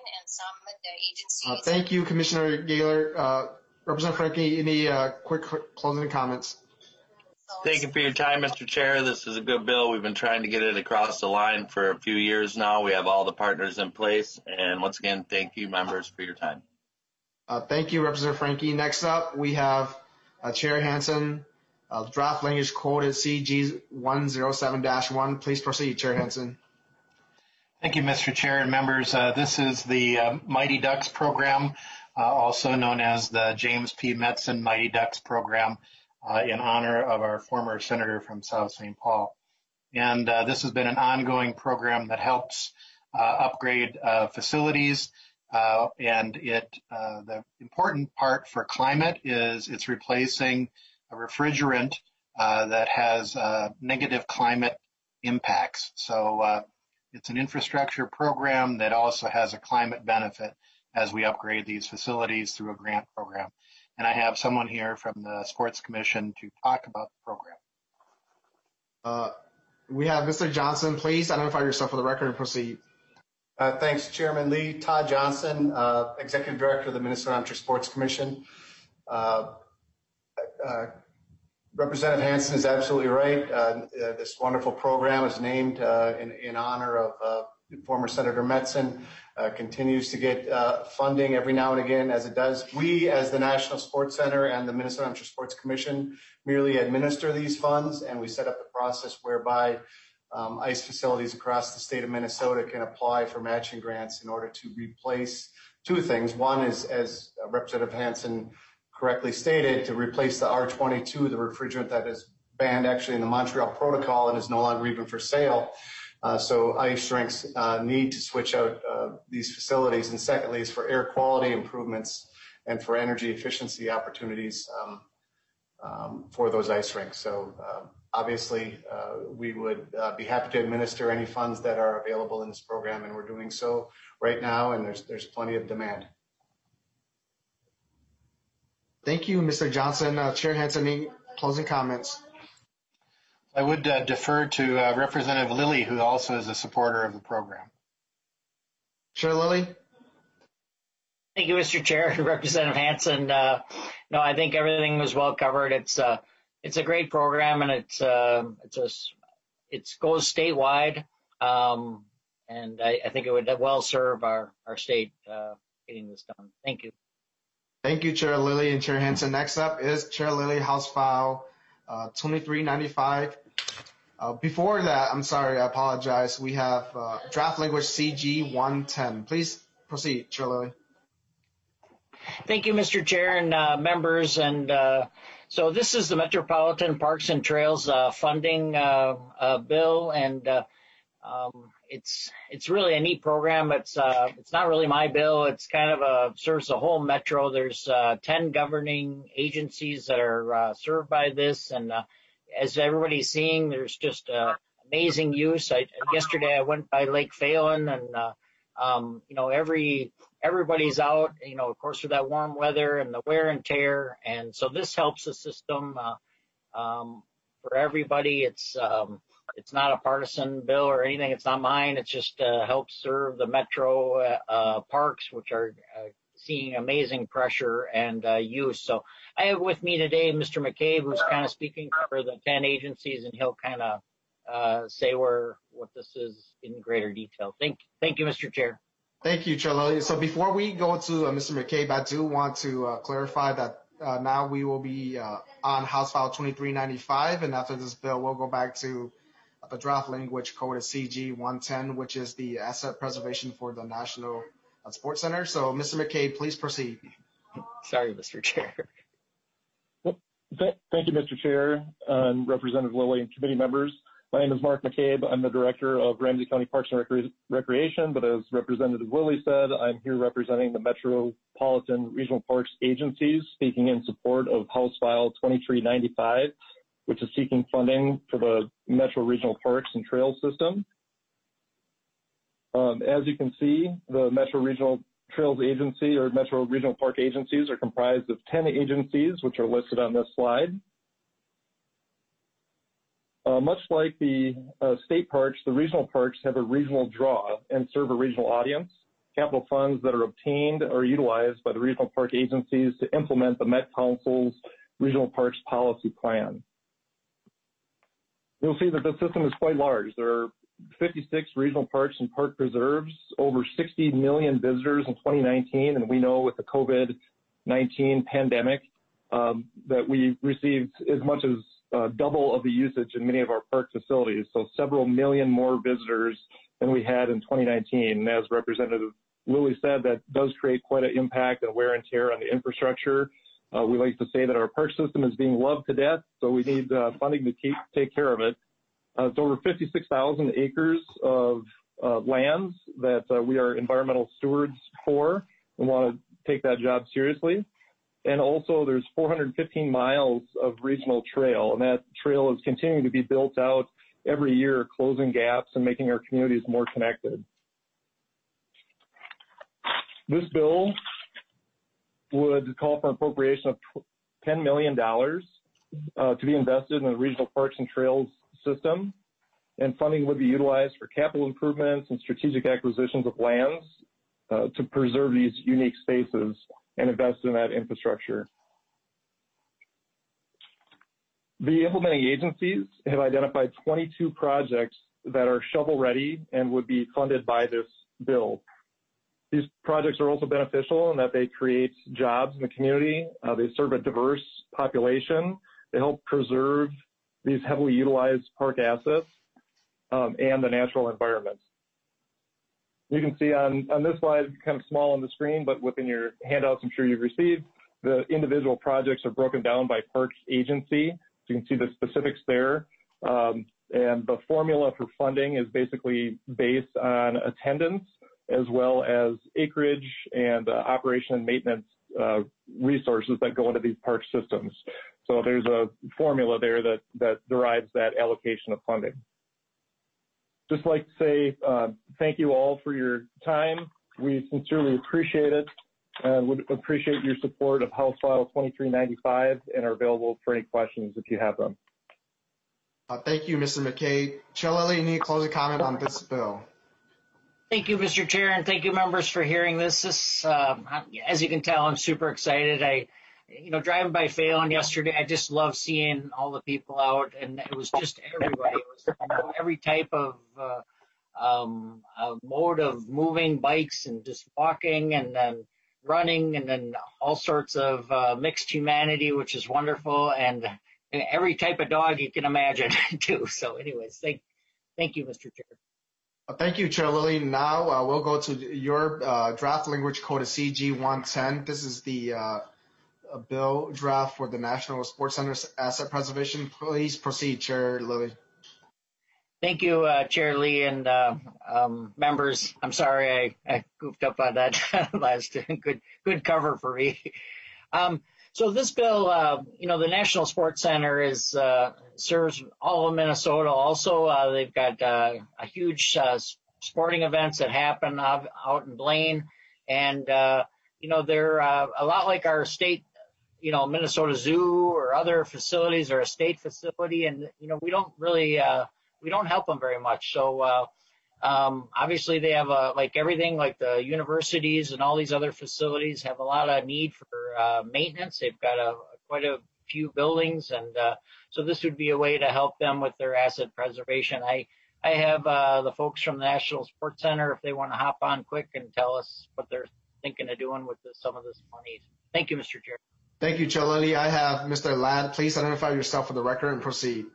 Uh, thank you, Commissioner Gaylor. Uh, Representative Frankie, any uh, quick closing comments? Thank you for your time, Mister Chair. This is a good bill. We've been trying to get it across the line for a few years now. We have all the partners in place. And once again, thank you, members, for your time. Uh, thank you, Representative Frankie. Next up, we have uh, Chair Hansen. Uh, draft language quoted C G one oh seven dash one. Please proceed, Chair Hansen. Thank you, Mister Chair and members. Uh, this is the uh, Mighty Ducks program, uh, also known as the James P. Metzen Mighty Ducks program, uh, in honor of our former senator from South Saint Paul. And uh, this has been an ongoing program that helps uh, upgrade uh, facilities. Uh, and it, uh, the important part for climate is it's replacing a refrigerant uh, that has uh, negative climate impacts. So uh, it's an infrastructure program that also has a climate benefit as we upgrade these facilities through a grant program. And I have someone here from the Sports Commission to talk about the program. Uh, we have Mister Johnson. Please identify yourself for the record and proceed. Uh, thanks, Chairman Lee. Todd Johnson, uh, Executive Director of the Minnesota Amateur Sports Commission. Uh, uh, Representative Hansen is absolutely right. Uh, uh, this wonderful program is named uh, in, in honor of uh, former Senator Metzen. Uh, continues to get uh, funding every now and again, as it does. We, as the National Sports Center and the Minnesota Amateur Sports Commission, merely administer these funds, and we set up the process whereby um, ice facilities across the state of Minnesota can apply for matching grants in order to replace two things. One is, as Representative Hansen correctly stated, to replace the R twenty-two, the refrigerant that is banned actually in the Montreal Protocol and is no longer even for sale. Uh, so ice rinks uh, need to switch out uh, these facilities. And secondly is for air quality improvements and for energy efficiency opportunities um, um, for those ice rinks. So uh, obviously uh, we would uh, be happy to administer any funds that are available in this program, and we're doing so right now, and there's, there's plenty of demand. Thank you, Mister Johnson. Uh, Chair Hansen, any closing comments? I would uh, defer to uh, Representative Lilly, who also is a supporter of the program. Chair Lilly. Thank you, Mister Chair. Representative Hansen. Uh, no, I think everything was well covered. It's uh, it's a great program, and it's uh, it's a, it goes statewide, um, and I, I think it would well serve our our state uh, getting this done. Thank you. Thank you, Chair Lilly and Chair Hansen. Next up is Chair Lilly, House File uh, twenty-three ninety-five. Uh, before that, I'm sorry, I apologize. We have uh, draft language C G one ten. Please proceed, Chair Lilly. Thank you, Mister Chair and uh, members. And uh, so this is the Metropolitan Parks and Trails uh, funding uh, uh, bill, and uh, um, it's it's really a neat program. It's uh, it's not really my bill. It's kind of a serves the whole metro. There's uh, ten governing agencies that are uh, served by this, and uh, as everybody's seeing, there's just uh, amazing use. I, yesterday I went by Lake Phelan, and uh, um, you know every everybody's out. You know, of course, with that warm weather and the wear and tear, and so this helps the system uh, um, for everybody. It's um, it's not a partisan bill or anything. It's not mine. It's just uh, helps serve the metro uh, uh, parks, which are uh, seeing amazing pressure and uh, use. So I have with me today Mister McCabe, who's kind of speaking for the ten agencies, and he'll kind of uh, say where what this is in greater detail. Thank, thank you, Mister Chair. Thank you, Chair Lilly. So before we go to uh, Mister McCabe, I do want to uh, clarify that uh, now we will be uh, on House File twenty-three ninety-five, and after this bill, we'll go back to uh, the draft language code of C G one ten, which is the asset preservation for the National uh, Sports Center. So, Mister McCabe, please proceed. Sorry, Mister Chair. Well, th- thank you, Mister Chair, and Representative Lilly and committee members. My name is Mark McCabe. I'm the director of Ramsey County Parks and Recre- Recreation, but as Representative Lilly said, I'm here representing the Metropolitan Regional Parks agencies, speaking in support of House File twenty-three ninety-five, which is seeking funding for the Metro Regional Parks and Trails System. Um, as you can see, the Metro Regional Trails Agency or Metro Regional Park agencies are comprised of ten agencies, which are listed on this slide. Uh, much like the uh, state parks, the regional parks have a regional draw and serve a regional audience. Capital funds that are obtained are utilized by the regional park agencies to implement the Met Council's Regional Parks Policy Plan. You'll see that the system is quite large. There are fifty-six regional parks and park preserves, over sixty million visitors in twenty nineteen, and we know with the COVID nineteen pandemic um, that we received as much as Uh, double of the usage in many of our park facilities, so several million more visitors than we had in twenty nineteen. And as Representative Lilly said, that does create quite an impact and wear and tear on the infrastructure. Uh, we like to say that our park system is being loved to death, so we need uh, funding to keep, take care of it. Uh, it's over fifty-six thousand acres of uh, lands that uh, we are environmental stewards for and want to take that job seriously. And also there's four hundred fifteen miles of regional trail, and that trail is continuing to be built out every year, closing gaps and making our communities more connected. This bill would call for an appropriation of ten million dollars uh, to be invested in the regional parks and trails system, and funding would be utilized for capital improvements and strategic acquisitions of lands uh, to preserve these unique spaces and invest in that infrastructure. The implementing agencies have identified twenty-two projects that are shovel-ready and would be funded by this bill. These projects are also beneficial in that they create jobs in the community. Uh, they serve a diverse population. They help preserve these heavily utilized park assets um, and the natural environment. You can see on, on this slide, kind of small on the screen, but within your handouts I'm sure you've received, the individual projects are broken down by park agency. So you can see the specifics there. Um, and the formula for funding is basically based on attendance as well as acreage and uh, operation and maintenance uh, resources that go into these park systems. So there's a formula there that, that derives that allocation of funding. Just like to say uh, thank you all for your time. We sincerely appreciate it and would appreciate your support of House File twenty-three ninety-five and are available for any questions if you have them. Uh, thank you, Mister McCabe. Chair Lilly, any closing comment on this bill? Thank you, Mister Chair, and thank you, members, for hearing this. This, uh, as you can tell, I'm super excited. I, you know, driving by Phelan yesterday, I just love seeing all the people out, and it was just everybody. It was, you know, every type of uh, um, uh, mode of moving, bikes and just walking, and then running, and then all sorts of uh, mixed humanity, which is wonderful, and, and every type of dog you can imagine too. So, anyways, thank, thank you, Mister Chair. Thank you, Chair Lilly. Now uh, we'll go to your uh, draft language code of C G one ten. This is the uh, bill draft for the National Sports Center asset preservation. Please proceed, Chair Lilly. Thank you, uh, Chair Lee and uh, um, members. I'm sorry I, I goofed up on that last. Good, good cover for me. Um, so this bill, uh, you know, the National Sports Center is uh, serves all of Minnesota. Also, uh, they've got uh, a huge uh, sporting events that happen out, out in Blaine, and uh, you know, they're uh, a lot like our state, you know, Minnesota Zoo or other facilities or a state facility, and you know, we don't really uh, we don't help them very much. So uh, um, obviously they have a, like everything, like the universities and all these other facilities have a lot of need for uh, maintenance. They've got a quite a few buildings, and uh, so this would be a way to help them with their asset preservation. I I have uh, the folks from the National Sports Center, if they want to hop on quick and tell us what they're thinking of doing with this, some of this money. Thank you, Mister Chair. Thank you, Chair Lilly. I have Mister Ladd. Please identify yourself for the record and proceed.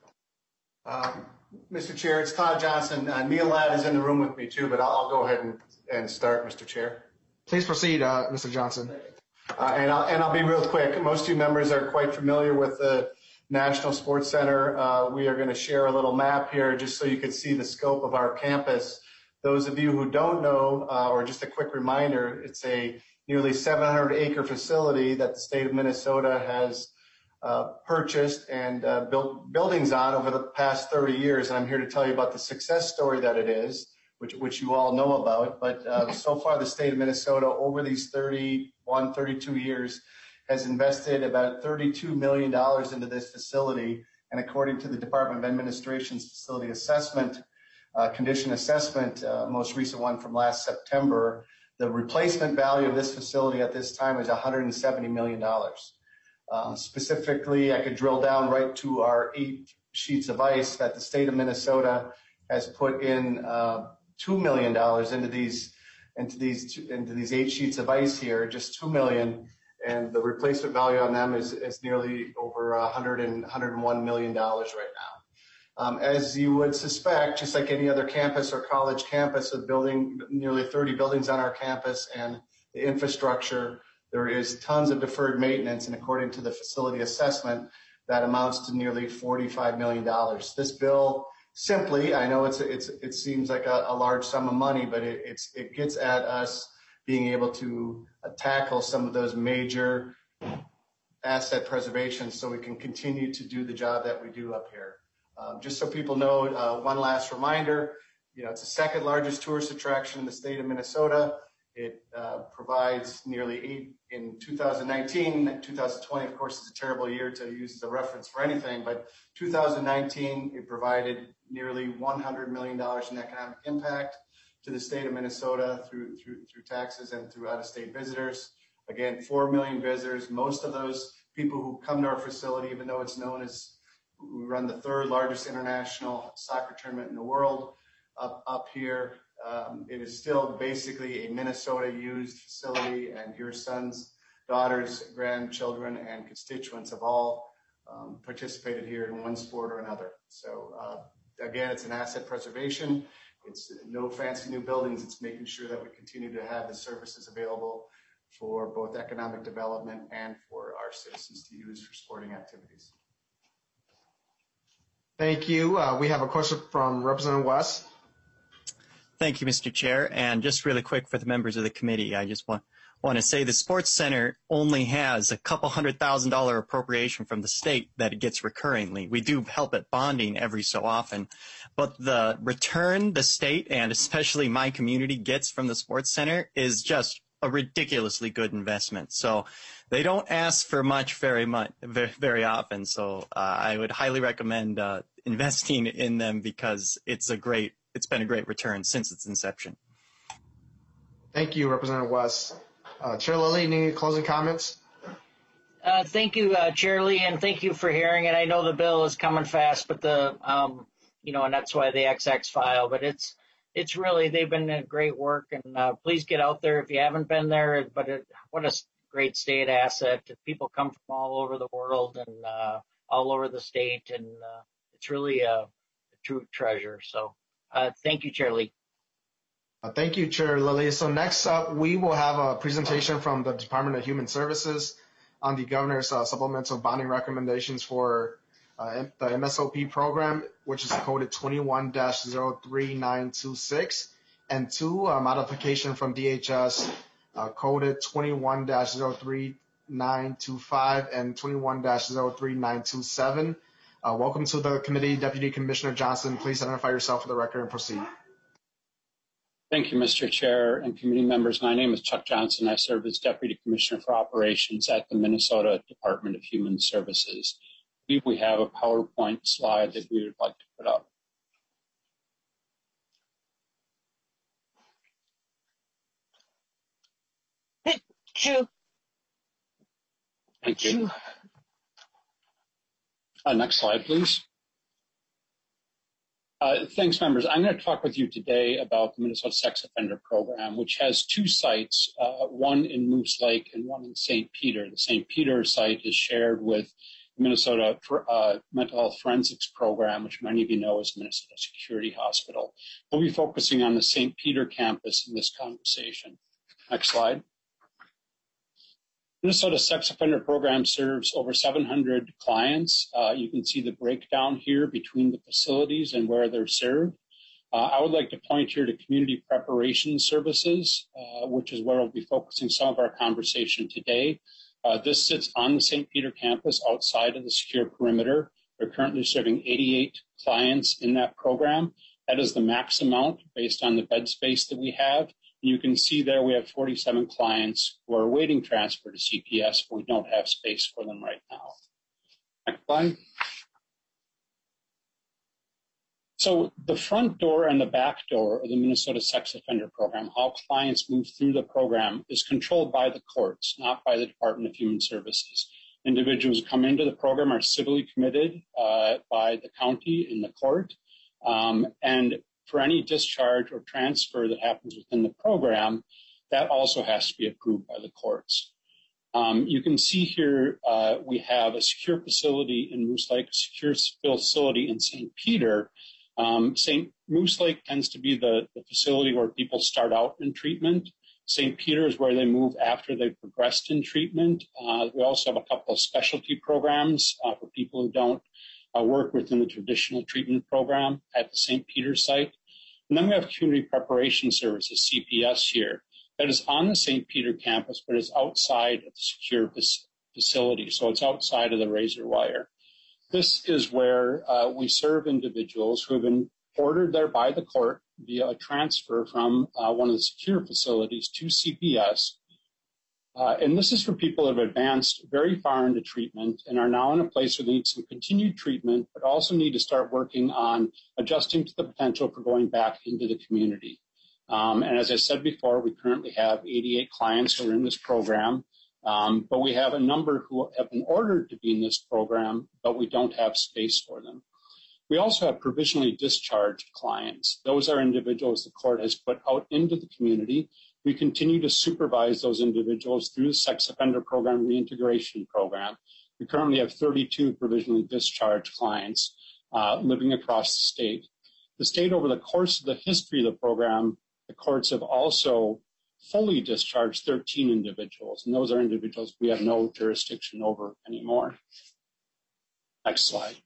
Um, Mister Chair, it's Todd Johnson. Uh, Neil Ladd is in the room with me too, but I'll, I'll go ahead and, and start, Mister Chair. Please proceed, uh, Mister Johnson. Uh, and, I'll, and I'll be real quick. Most of you members are quite familiar with the National Sports Center. Uh, we are going to share a little map here just so you can see the scope of our campus. Those of you who don't know, uh, or just a quick reminder, it's a nearly seven hundred acre facility that the state of Minnesota has uh, purchased and uh, built buildings on over the past thirty years. And I'm here to tell you about the success story that it is, which, which you all know about. But uh, so far, the state of Minnesota, over these thirty-one, thirty-two years, has invested about thirty-two million dollars into this facility. And according to the Department of Administration's facility assessment, uh, condition assessment, uh, most recent one from last September, the replacement value of this facility at this time is one hundred seventy million dollars. Uh, specifically, I could drill down right to our eight sheets of ice that the state of Minnesota has put in uh, two million dollars into these into these into these eight sheets of ice here, just two million dollars. And the replacement value on them is, is nearly over one hundred and one hundred one million dollars right now. Um, as you would suspect, just like any other campus or college campus, with building nearly thirty buildings on our campus and the infrastructure, there is tons of deferred maintenance. And according to the facility assessment, that amounts to nearly forty-five million dollars. This bill simply, I know it's it's it seems like a, a large sum of money, but it, it's it gets at us being able to uh, tackle some of those major asset preservations so we can continue to do the job that we do up here. Um, just so people know, uh, one last reminder, you know, it's the second largest tourist attraction in the state of Minnesota. It uh, provides nearly eight in two thousand nineteen. two thousand twenty, of course, is a terrible year to use as a reference for anything, but two thousand nineteen, it provided nearly one hundred million dollars in economic impact to the state of Minnesota through, through, through taxes and through out-of-state visitors. Again, four million visitors. Most of those people who come to our facility, even though it's known as, we run the third largest international soccer tournament in the world up, up here. Um, it is still basically a Minnesota-used facility, and your sons, daughters, grandchildren, and constituents have all um, participated here in one sport or another. So uh, again, it's an asset preservation. It's no fancy new buildings. It's making sure that we continue to have the services available for both economic development and for our citizens to use for sporting activities. Thank you. Uh, we have a question from Representative West. Thank you, Mister Chair. And just really quick for the members of the committee, I just want, want to say the Sports Center only has a couple hundred thousand dollar appropriation from the state that it gets recurringly. We do help at bonding every so often, but the return the state and especially my community gets from the Sports Center is just a ridiculously good investment. So they don't ask for much very much, very, very often. So uh, I would highly recommend uh, investing in them because it's a great, it's been a great return since its inception. Thank you, Representative West. Uh, Chair Lilly, any closing comments? Uh, thank you, uh, Chair Lee, and thank you for hearing it. I know the bill is coming fast, but the, um, you know, and that's why the X X file, but it's, it's really, they've been a great work, and uh, please get out there if you haven't been there, but it, what a great state asset. People come from all over the world and uh, all over the state, and uh, it's really a, a true treasure. So uh, thank you, Chair Lee. Uh, thank you, Chair Lilly. So next up, we will have a presentation from the Department of Human Services on the governor's uh, supplemental bonding recommendations for uh, the M S O P program, which is coded twenty-one dash zero three nine two six, and two, uh, modification from D H S uh, coded twenty-one dash zero three nine two five and twenty-one dash zero three nine two seven. Uh, welcome to the committee, Deputy Commissioner Johnson. Please identify yourself for the record and proceed. Thank you, Mister Chair and committee members. My name is Chuck Johnson. I serve as Deputy Commissioner for Operations at the Minnesota Department of Human Services. I believe we have a PowerPoint slide that we would like to put up. Achoo. Thank you. Uh, next slide, please. Uh, thanks, members. I'm going to talk with you today about the Minnesota Sex Offender Program, which has two sites, uh, one in Moose Lake and one in Saint Peter. The Saint Peter site is shared with the Minnesota uh, Mental Health Forensics Program, which many of you know is Minnesota Security Hospital. We'll be focusing on the Saint Peter campus in this conversation. Next slide. Minnesota Sex Offender Program serves over seven hundred clients. Uh, you can see the breakdown here between the facilities and where they're served. Uh, I would like to point here to Community Preparation Services, uh, which is where we'll be focusing some of our conversation today. Uh, this sits on the Saint Peter campus outside of the secure perimeter. We're currently serving eighty-eight clients in that program. That is the max amount based on the bed space that we have. You can see there we have forty-seven clients who are awaiting transfer to C P S, but we don't have space for them right now. Next slide. So the front door and the back door of the Minnesota Sex Offender Program, how clients move through the program, is controlled by the courts, not by the Department of Human Services. Individuals who come into the program are civilly committed uh, by the county in the court, um, and for any discharge or transfer that happens within the program, that also has to be approved by the courts. Um, you can see here uh, we have a secure facility in Moose Lake, a secure facility in Saint Peter. Um, Saint Moose Lake tends to be the, the facility where people start out in treatment. Saint Peter is where they move after they've progressed in treatment. Uh, we also have a couple of specialty programs uh, for people who don't Uh, work within the traditional treatment program at the Saint Peter site. And then we have Community Preparation Services, C P S here, that is on the Saint Peter campus, but is outside of the secure facility. So it's outside of the razor wire. This is where uh, we serve individuals who have been ordered there by the court via a transfer from uh, one of the secure facilities to C P S. Uh, and this is for people that have advanced very far into treatment and are now in a place where they need some continued treatment, but also need to start working on adjusting to the potential for going back into the community. Um, and as I said before, we currently have eighty-eight clients who are in this program, um, but we have a number who have been ordered to be in this program, but we don't have space for them. We also have provisionally discharged clients. Those are individuals the court has put out into the community. We continue to supervise those individuals through the Sex Offender Program Reintegration Program. We currently have thirty-two provisionally discharged clients uh, living across the state. The state, over the course of the history of the program, the courts have also fully discharged thirteen individuals, and those are individuals we have no jurisdiction over anymore. Next slide.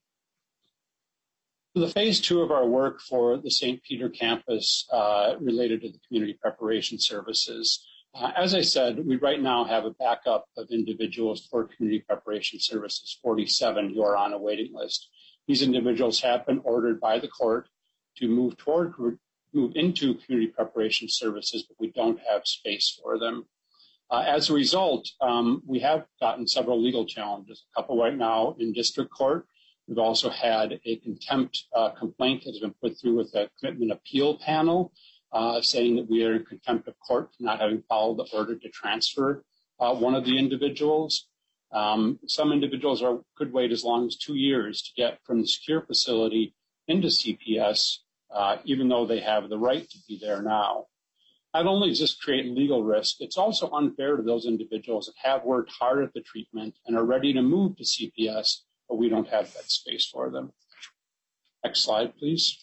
The phase two of our work for the Saint Peter campus uh, related to the community preparation services. Uh, as I said, we right now have a backup of individuals for community preparation services, forty-seven who are on a waiting list. These individuals have been ordered by the court to move toward, move into community preparation services, but we don't have space for them. Uh, as a result, um, we have gotten several legal challenges, a couple right now in district court. We've also had a contempt uh, complaint that has been put through with a commitment appeal panel uh, saying that we are in contempt of court for not having followed the order to transfer uh, one of the individuals. Um, some individuals are, could wait as long as two years to get from the secure facility into C P S, uh, even though they have the right to be there now. Not only does this create legal risk, it's also unfair to those individuals that have worked hard at the treatment and are ready to move to C P S, but we don't have that space for them. Next slide, please.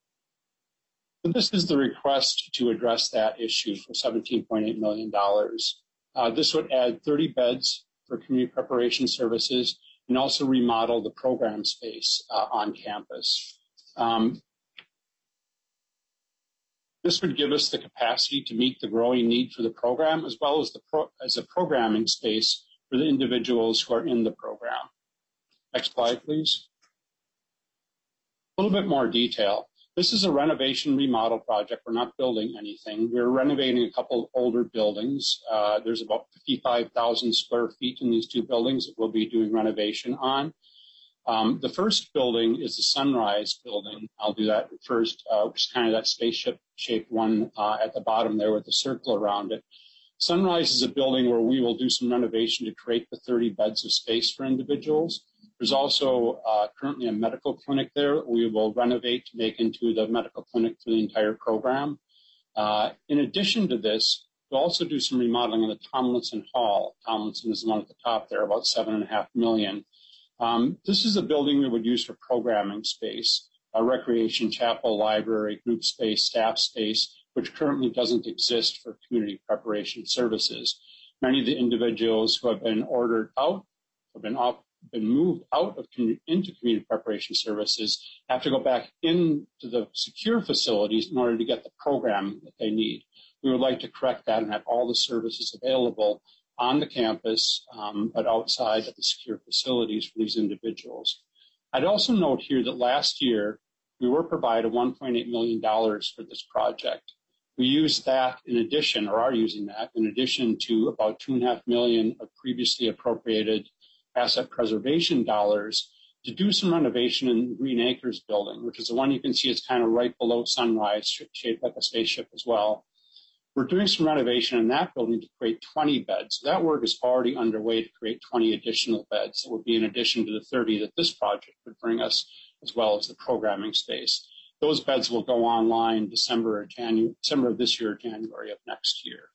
So this is the request to address that issue for seventeen point eight million dollars. Uh, this would add thirty beds for community preparation services and also remodel the program space uh, on campus. Um, this would give us the capacity to meet the growing need for the program, as well as the pro as a programming space for the individuals who are in the program. Next slide, please. A little bit more detail. This is a renovation remodel project. We're not building anything. We're renovating a couple of older buildings. Uh, there's about fifty-five thousand square feet in these two buildings that we'll be doing renovation on. Um, the first building is the Sunrise building. I'll do that first, uh, which is kind of that spaceship-shaped one uh, at the bottom there with the circle around it. Sunrise is a building where we will do some renovation to create the thirty beds of space for individuals. There's also uh, currently a medical clinic there that we will renovate to make into the medical clinic for the entire program. Uh, in addition to this, we'll also do some remodeling in the Tomlinson Hall. Tomlinson is the one at the top there, about seven and a half million. Um, this is a building we would use for programming space, a recreation chapel, library, group space, staff space, which currently doesn't exist for community preparation services. Many of the individuals who have been ordered out, have been off, been moved out of into community preparation services, have to go back into the secure facilities in order to get the program that they need. We would like to correct that and have all the services available on the campus, um, but outside of the secure facilities for these individuals. I'd also note here that last year, we were provided one point eight million dollars for this project. We used that in addition, or are using that, in addition to about two and a half million of previously appropriated asset preservation dollars to do some renovation in the Green Acres building, which is the one you can see is kind of right below Sunrise, shaped like a spaceship as well. We're doing some renovation in that building to create twenty beds. So that work is already underway to create twenty additional beds that would be in addition to the thirty that this project would bring us, as well as the programming space. Those beds will go online December or January, December of this year or January of next year.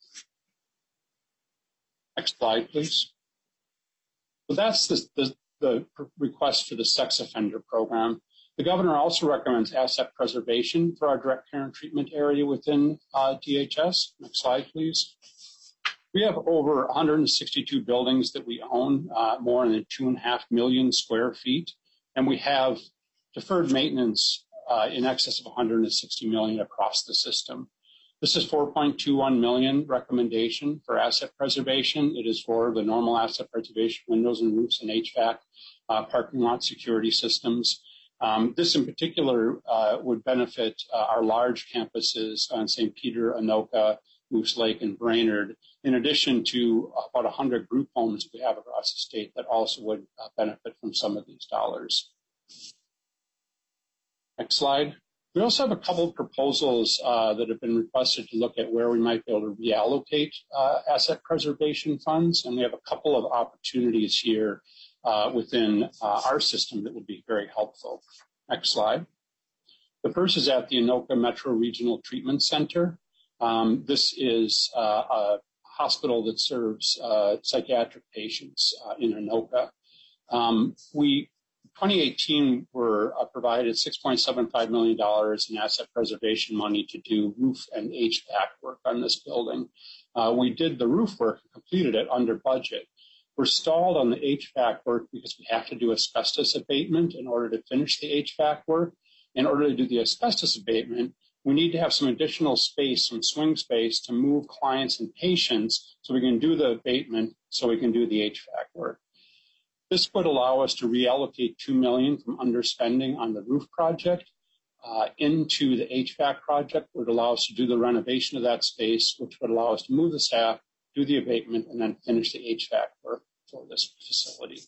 Next slide, please. So that's the, the, the request for the sex offender program. The governor also recommends asset preservation for our direct care and treatment area within uh, D H S. Next slide, please. We have over one hundred sixty-two buildings that we own, uh, more than two and a half million square feet, and we have deferred maintenance uh, in excess of one hundred sixty million across the system. This is four point two one million recommendation for asset preservation. It is for the normal asset preservation, windows and roofs and H V A C, uh, parking lot security systems. Um, this in particular uh, would benefit uh, our large campuses on Saint Peter, Anoka, Moose Lake, and Brainerd, in addition to about one hundred group homes we have across the state that also would uh, benefit from some of these dollars. Next slide. We also have a couple of proposals uh, that have been requested to look at where we might be able to reallocate uh, asset preservation funds, and we have a couple of opportunities here uh, within uh, our system that would be very helpful. Next slide. The first is at the Anoka Metro Regional Treatment Center. Um, this is uh, a hospital that serves uh, psychiatric patients uh, in Anoka. Um, we twenty eighteen were uh, provided six point seven five million dollars in asset preservation money to do roof and H V A C work on this building. Uh, we did the roof work and completed it under budget. We're stalled on the H V A C work because we have to do asbestos abatement in order to finish the H V A C work. In order to do the asbestos abatement, we need to have some additional space, some swing space to move clients and patients so we can do the abatement, so we can do the H V A C work. This would allow us to reallocate two million dollars from underspending on the roof project uh, into the H V A C project, would allow us to do the renovation of that space, which would allow us to move the staff, do the abatement, and then finish the H V A C work for this facility.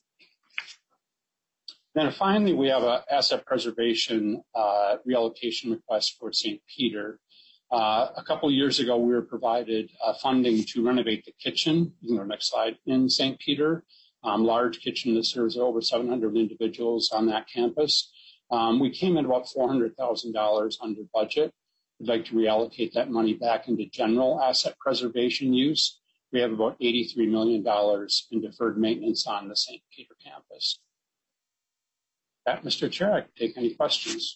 Then finally, we have an asset preservation uh, reallocation request for Saint Peter. Uh, a couple of years ago, we were provided uh, funding to renovate the kitchen, you know, next slide, in Saint Peter. Um, large kitchen that serves over seven hundred individuals on that campus. Um, we came in about four hundred thousand dollars under budget. We'd like to reallocate that money back into general asset preservation use. We have about eighty-three million dollars in deferred maintenance on the Saint Peter campus. That, Mister Chair, I can take any questions.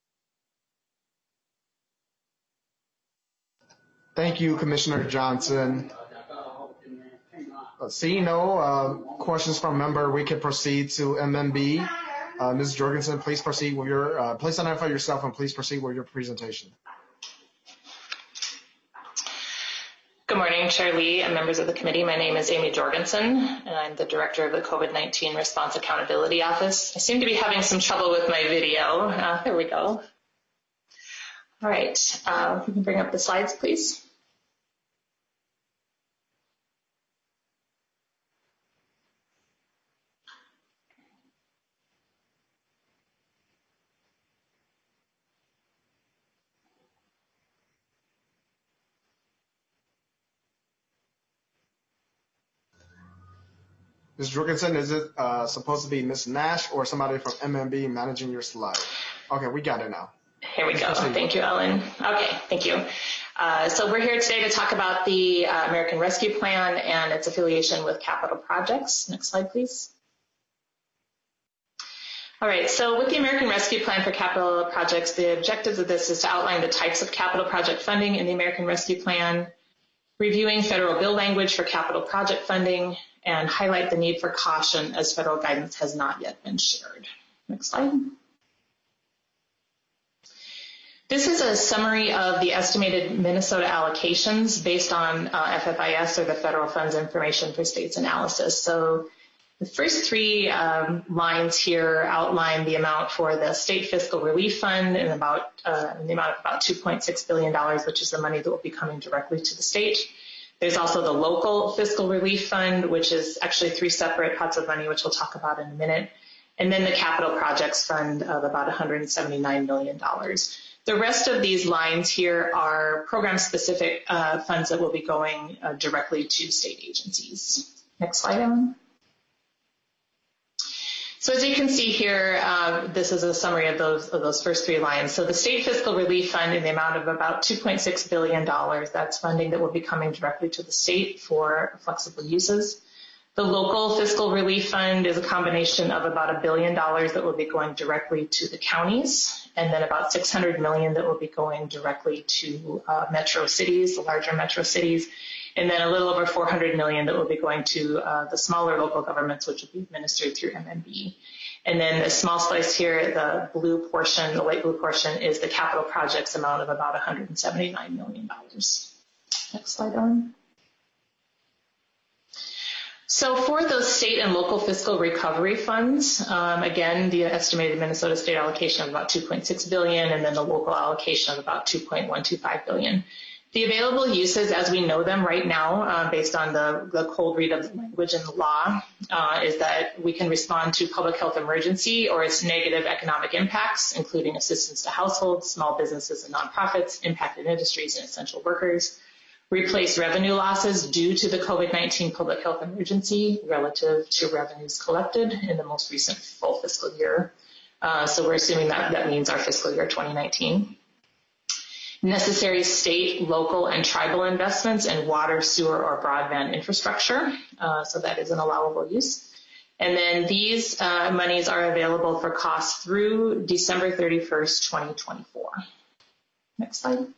Thank you, Commissioner Johnson. Uh, seeing no uh, questions from member, we can proceed to M M B. Uh, Miz Jorgensen, please proceed with your, uh, please identify yourself and please proceed with your presentation. Good morning, Chair Lee and members of the committee. My name is Amy Jorgensen, and I'm the director of the COVID nineteen Response Accountability Office. I seem to be having some trouble with my video. Uh, there we go. All right, uh, we can bring up the slides, please. Miz Jorgensen, is it uh, supposed to be Miz Nash or somebody from M M B managing your slide? Okay, we got it now. Here we go. Thank you, Ellen. Okay, thank you. Uh, so we're here today to talk about the uh, American Rescue Plan and its affiliation with capital projects. Next slide, please. All right, so with the American Rescue Plan for capital projects, the objectives of this is to outline the types of capital project funding in the American Rescue Plan, reviewing federal bill language for capital project funding, and highlight the need for caution as federal guidance has not yet been shared. Next slide. This is a summary of the estimated Minnesota allocations based on uh, F F I S, or the Federal Funds Information for States analysis. So the first three um, lines here outline the amount for the State Fiscal Relief Fund in about uh, in the amount of about two point six billion dollars, which is the money that will be coming directly to the state. There's also the Local Fiscal Relief Fund, which is actually three separate pots of money, which we'll talk about in a minute. And then the Capital Projects Fund of about one hundred seventy-nine million dollars. The rest of these lines here are program-specific uh, funds that will be going uh, directly to state agencies. Next slide, Ellen. So as you can see here, uh, this is a summary of those of those first three lines. So the State Fiscal Relief Fund in the amount of about two point six billion dollars, that's funding that will be coming directly to the state for flexible uses. The Local Fiscal Relief Fund is a combination of about a billion dollars that will be going directly to the counties, and then about six hundred million dollars that will be going directly to uh, metro cities, the larger metro cities, and then a little over four hundred million dollars that will be going to uh, the smaller local governments, which will be administered through M M B. And then the small slice here, the blue portion, the light blue portion, is the capital projects amount of about one hundred seventy-nine million dollars. Next slide, Ellen. So for those state and local fiscal recovery funds, um, again, the estimated Minnesota state allocation of about two point six billion dollars and then the local allocation of about two point one two five billion dollars. The available uses as we know them right now, uh, based on the, the cold read of the language in the law, uh, is that we can respond to public health emergency or its negative economic impacts, including assistance to households, small businesses and nonprofits, impacted industries and essential workers, replace revenue losses due to the COVID nineteen public health emergency relative to revenues collected in the most recent full fiscal year. Uh, so we're assuming that that means our fiscal year twenty nineteen. Necessary state, local, and tribal investments in water, sewer, or broadband infrastructure. Uh, so that is an allowable use. And then these uh, monies are available for costs through December thirty-first, twenty twenty-four. Next slide.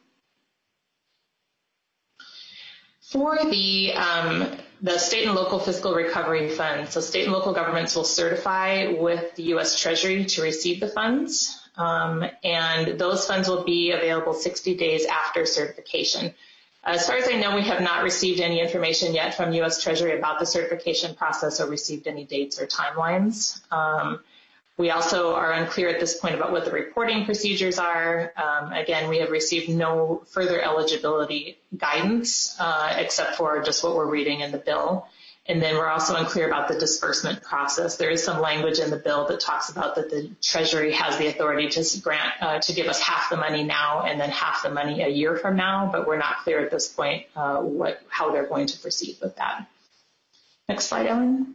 For the, um, the state and local fiscal recovery fund, so state and local governments will certify with the U S Treasury to receive the funds, um, and those funds will be available sixty days after certification. As far as I know, we have not received any information yet from U S Treasury about the certification process or received any dates or timelines. Um, We also are unclear at this point about what the reporting procedures are. Um, again, we have received no further eligibility guidance uh, except for just what we're reading in the bill. And then we're also unclear about the disbursement process. There is some language in the bill that talks about that the Treasury has the authority to grant uh, to give us half the money now and then half the money a year from now, but we're not clear at this point uh, what how they're going to proceed with that. Next slide, Ellen.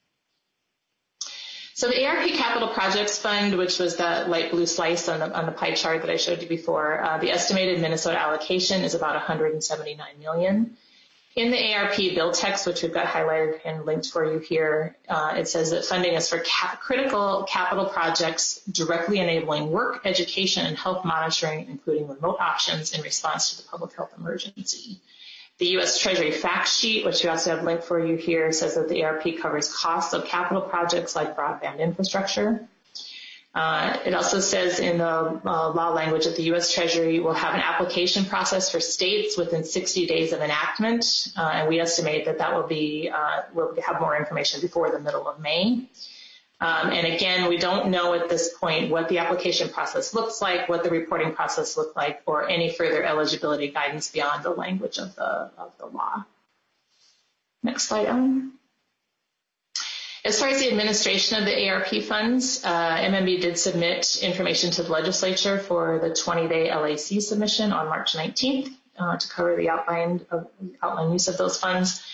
So the A R P Capital Projects Fund, which was that light blue slice on the, on the pie chart that I showed you before, uh, the estimated Minnesota allocation is about one hundred seventy-nine million dollars. In the A R P bill text, which we've got highlighted and linked for you here, uh, it says that funding is for cap- critical capital projects directly enabling work, education, and health monitoring, including remote options in response to the public health emergency. The U S Treasury fact sheet, which we also have linked for you here, says that the A R P covers costs of capital projects like broadband infrastructure. Uh, it also says in the uh, law language that the U S Treasury will have an application process for states within sixty days of enactment, uh, and we estimate that that will be, uh, we'll have more information before the middle of May. Um, and again, we don't know at this point what the application process looks like, what the reporting process looks like, or any further eligibility guidance beyond the language of the, of the law. Next slide, Ellen. As far as the administration of the A R P funds, uh, M M B did submit information to the legislature for the twenty-day L A C submission on March nineteenth uh, to cover the outline, of, outline use of those funds.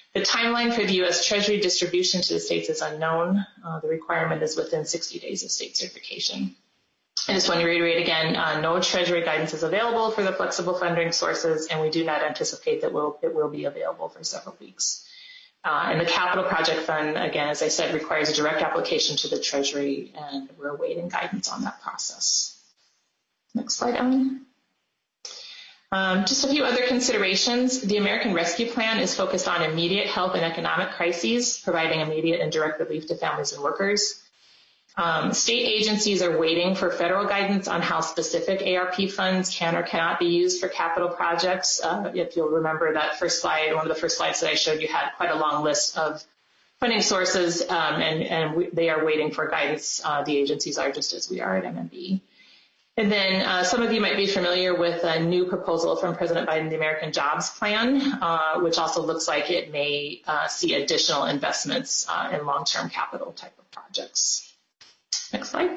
The timeline for the U S Treasury distribution to the states is unknown. Uh, the requirement is within sixty days of state certification. I just want to reiterate again, uh, no Treasury guidance is available for the flexible funding sources, and we do not anticipate that we'll, it will be available for several weeks. Uh, and the Capital Project Fund, again, as I said, requires a direct application to the Treasury, and we're awaiting guidance on that process. Next slide, Ellen. Um, just a few other considerations. The American Rescue Plan is focused on immediate health and economic crises, providing immediate and direct relief to families and workers. Um, state agencies are waiting for federal guidance on how specific A R P funds can or cannot be used for capital projects. Uh, if you'll remember that first slide, one of the first slides that I showed you had quite a long list of funding sources, um, and, and we, they are waiting for guidance. Uh, the agencies are, just as we are at M M B. And then uh, some of you might be familiar with a new proposal from President Biden, the American Jobs Plan, uh, which also looks like it may uh, see additional investments uh, in long-term capital type of projects. Next slide.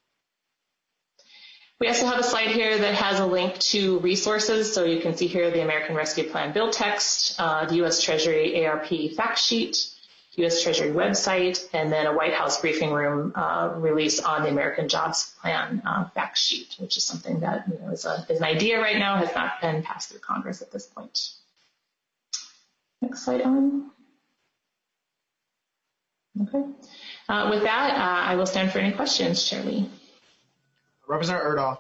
We also have a slide here that has a link to resources. So you can see here the American Rescue Plan bill text, uh, the U S Treasury A R P fact sheet, U S Treasury website, and then a White House briefing room uh, release on the American Jobs Plan uh, fact sheet, which is something that, you know, is, a, is an idea right now, has not been passed through Congress at this point. Next slide, Ellen. Okay. Uh, with that, uh, I will stand for any questions, Chair Lee. Representative Erdahl.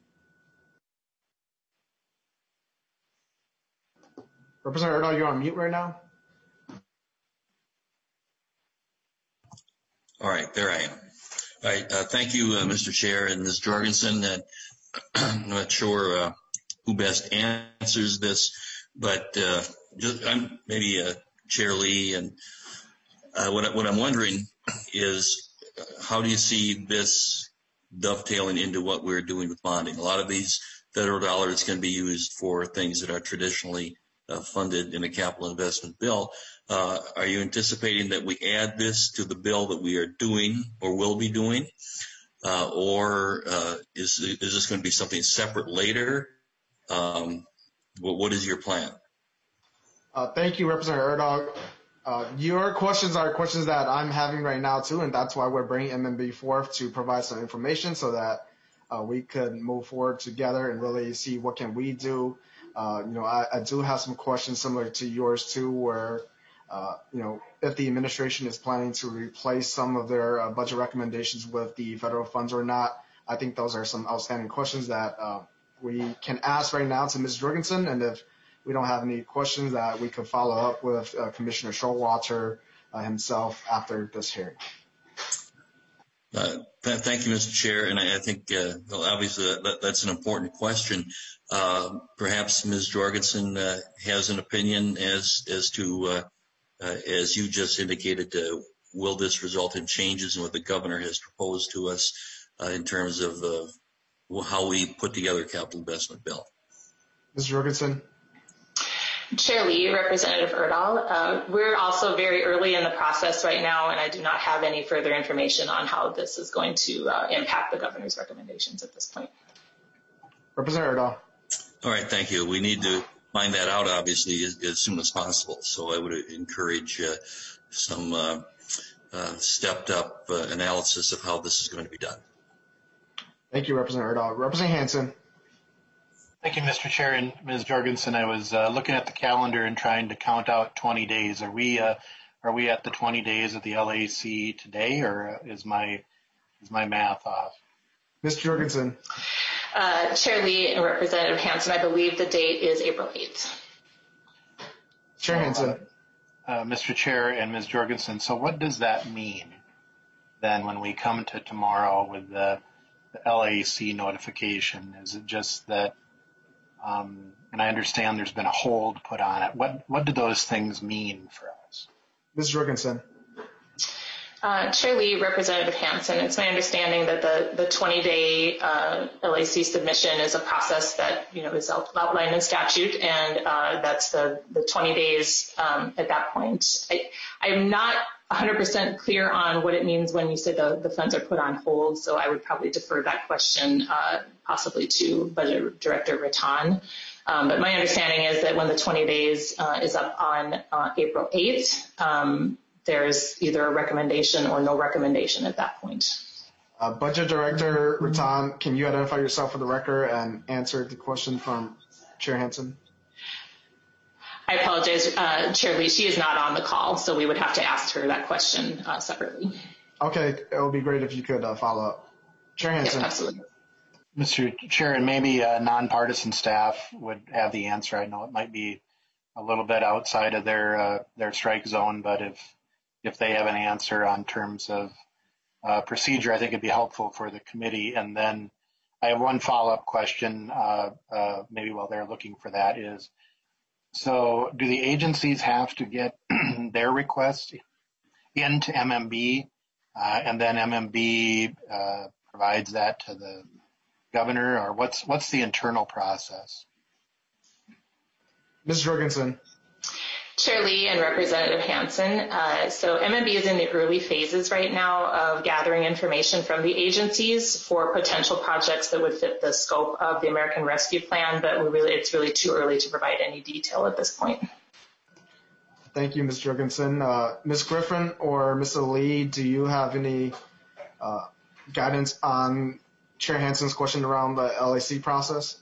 Representative Erdahl, you're on mute right now. All right, there I am. All right, uh, thank you, uh, Mister Chair and Miz Jorgensen. Uh, I'm not sure uh, who best answers this, but uh, just, I'm maybe uh, Chair Lee, and uh, what, what I'm wondering is uh, how do you see this dovetailing into what we're doing with bonding? A lot of these federal dollars can be used for things that are traditionally uh, funded in a capital investment bill. Uh, are you anticipating that we add this to the bill that we are doing or will be doing? Uh, or uh, is, is this going to be something separate later? Um, what, what is your plan? Uh, thank you, Representative Erdahl. Uh, your questions are questions that I'm having right now too, and that's why we're bringing M M B forth to provide some information so that uh, we could move forward together and really see what can we do. Uh, you know, I, I do have some questions similar to yours too, where uh, you know, if the administration is planning to replace some of their uh, budget recommendations with the federal funds or not. I think those are some outstanding questions that uh, we can ask right now to Miz Jorgensen, and if we don't have any questions, that we could follow up with uh, Commissioner Showalter uh, himself after this hearing. Uh, th thank you, Mister Chair, and I, I think uh, well, obviously that, that's an important question. Uh, perhaps Miz Jorgensen uh, has an opinion as as to, uh, uh, as you just indicated, uh, will this result in changes in what the governor has proposed to us uh, in terms of uh, how we put together a capital investment bill? Miz Jorgensen. Chair Lee, Representative Erdahl, uh, we're also very early in the process right now, and I do not have any further information on how this is going to uh, impact the governor's recommendations at this point. Representative Erdahl. All right, thank you. We need to find that out, obviously, as, as soon as possible. So I would encourage uh, some uh, uh, stepped-up uh, analysis of how this is going to be done. Thank you, Representative Erdahl. Representative Hansen. Thank you, Mister Chair and Miz Jorgensen. I was uh, looking at the calendar and trying to count out twenty days. Are we uh, are we at the twenty days of the L A C today, or is my is my math off? Miz Jorgensen. Uh, Chair Lee and Representative Hansen, I believe the date is April eighth. Chair Hansen. Uh, uh, Mister Chair and Miz Jorgensen. So what does that mean then when we come to tomorrow with the, the L A C notification? Is it just that? Um, and I understand there's been a hold put on it. What what do those things mean for us? Miz Jorgensen. Uh, Chair Lee, Representative Hansen, it's my understanding that the, the twenty-day uh, L A C submission is a process that, you know, is outlined in statute, and uh, that's the, the twenty days um, at that point. I, I'm not one hundred percent clear on what it means when you say the, the funds are put on hold, so I would probably defer that question uh, possibly to Budget Director Rattan. Um, but my understanding is that when the twenty days uh, is up on uh, April eighth, um, there's either a recommendation or no recommendation at that point. Uh, Budget Director Ratan, can you identify yourself for the record and answer the question from Chair Hansen? I apologize, uh, Chair Lee, she is not on the call, so we would have to ask her that question uh, separately. Okay, it would be great if you could uh, follow up. Chair Hansen. Yep, absolutely. Mister Chair, and maybe uh, nonpartisan staff would have the answer. I know it might be a little bit outside of their uh, their strike zone, but if if they have an answer on terms of uh, procedure, I think it'd be helpful for the committee. And then I have one follow-up question, uh, uh, maybe while they're looking for that is, so do the agencies have to get their requests into M M B, uh, and then M M B uh, provides that to the governor, or what's what's the internal process? Miz Jorgensen. Chair Lee and Representative Hansen. Uh, so M M B is in the early phases right now of gathering information from the agencies for potential projects that would fit the scope of the American Rescue Plan, but we really, it's really too early to provide any detail at this point. Thank you, Miz Jorgensen. Uh, Miz Griffin or Mister Lee, do you have any uh, guidance on Chair Hansen's question around the L A C process?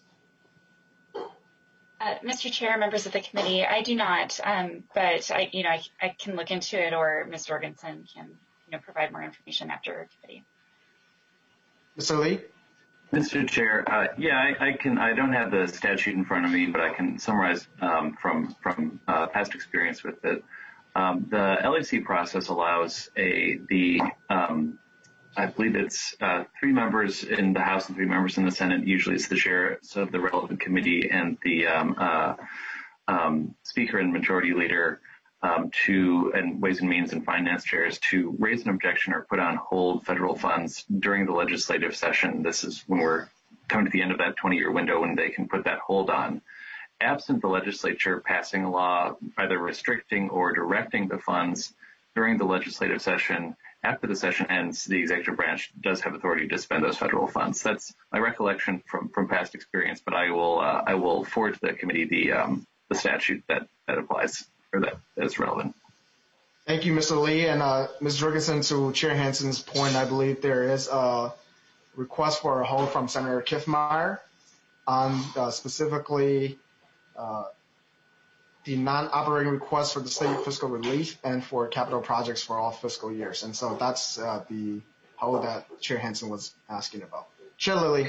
Uh, Mister Chair, members of the committee, I do not, um, but I, you know, I, I can look into it, or Miz Jorgensen can, you know, provide more information after committee. Mister Lee? Mister Chair, uh, yeah, I, I can. I don't have the statute in front of me, but I can summarize um, from from uh, past experience with it. Um, the L A C process allows a the um, I believe it's uh, three members in the House and three members in the Senate. Usually it's the chair of the relevant committee and the um, uh, um, speaker and majority leader um, to, and Ways and Means and Finance chairs to raise an objection or put on hold federal funds during the legislative session. This is when we're coming to the end of that twenty-year window when they can put that hold on. Absent the legislature passing a law either restricting or directing the funds during the legislative session, after the session ends, the executive branch does have authority to spend those federal funds. That's my recollection from, from past experience, but I will uh, I will forward to the committee the um, the statute that, that applies or that is relevant. Thank you, Mister Lee. And uh, Miz Jorgensen, to Chair Hansen's point, I believe there is a request for a hold from Senator Kiffmeyer on uh, specifically uh, the non-operating request for the state fiscal relief and for capital projects for all fiscal years. And so that's uh, the hold that Chair Hansen was asking about. Chair Lilly.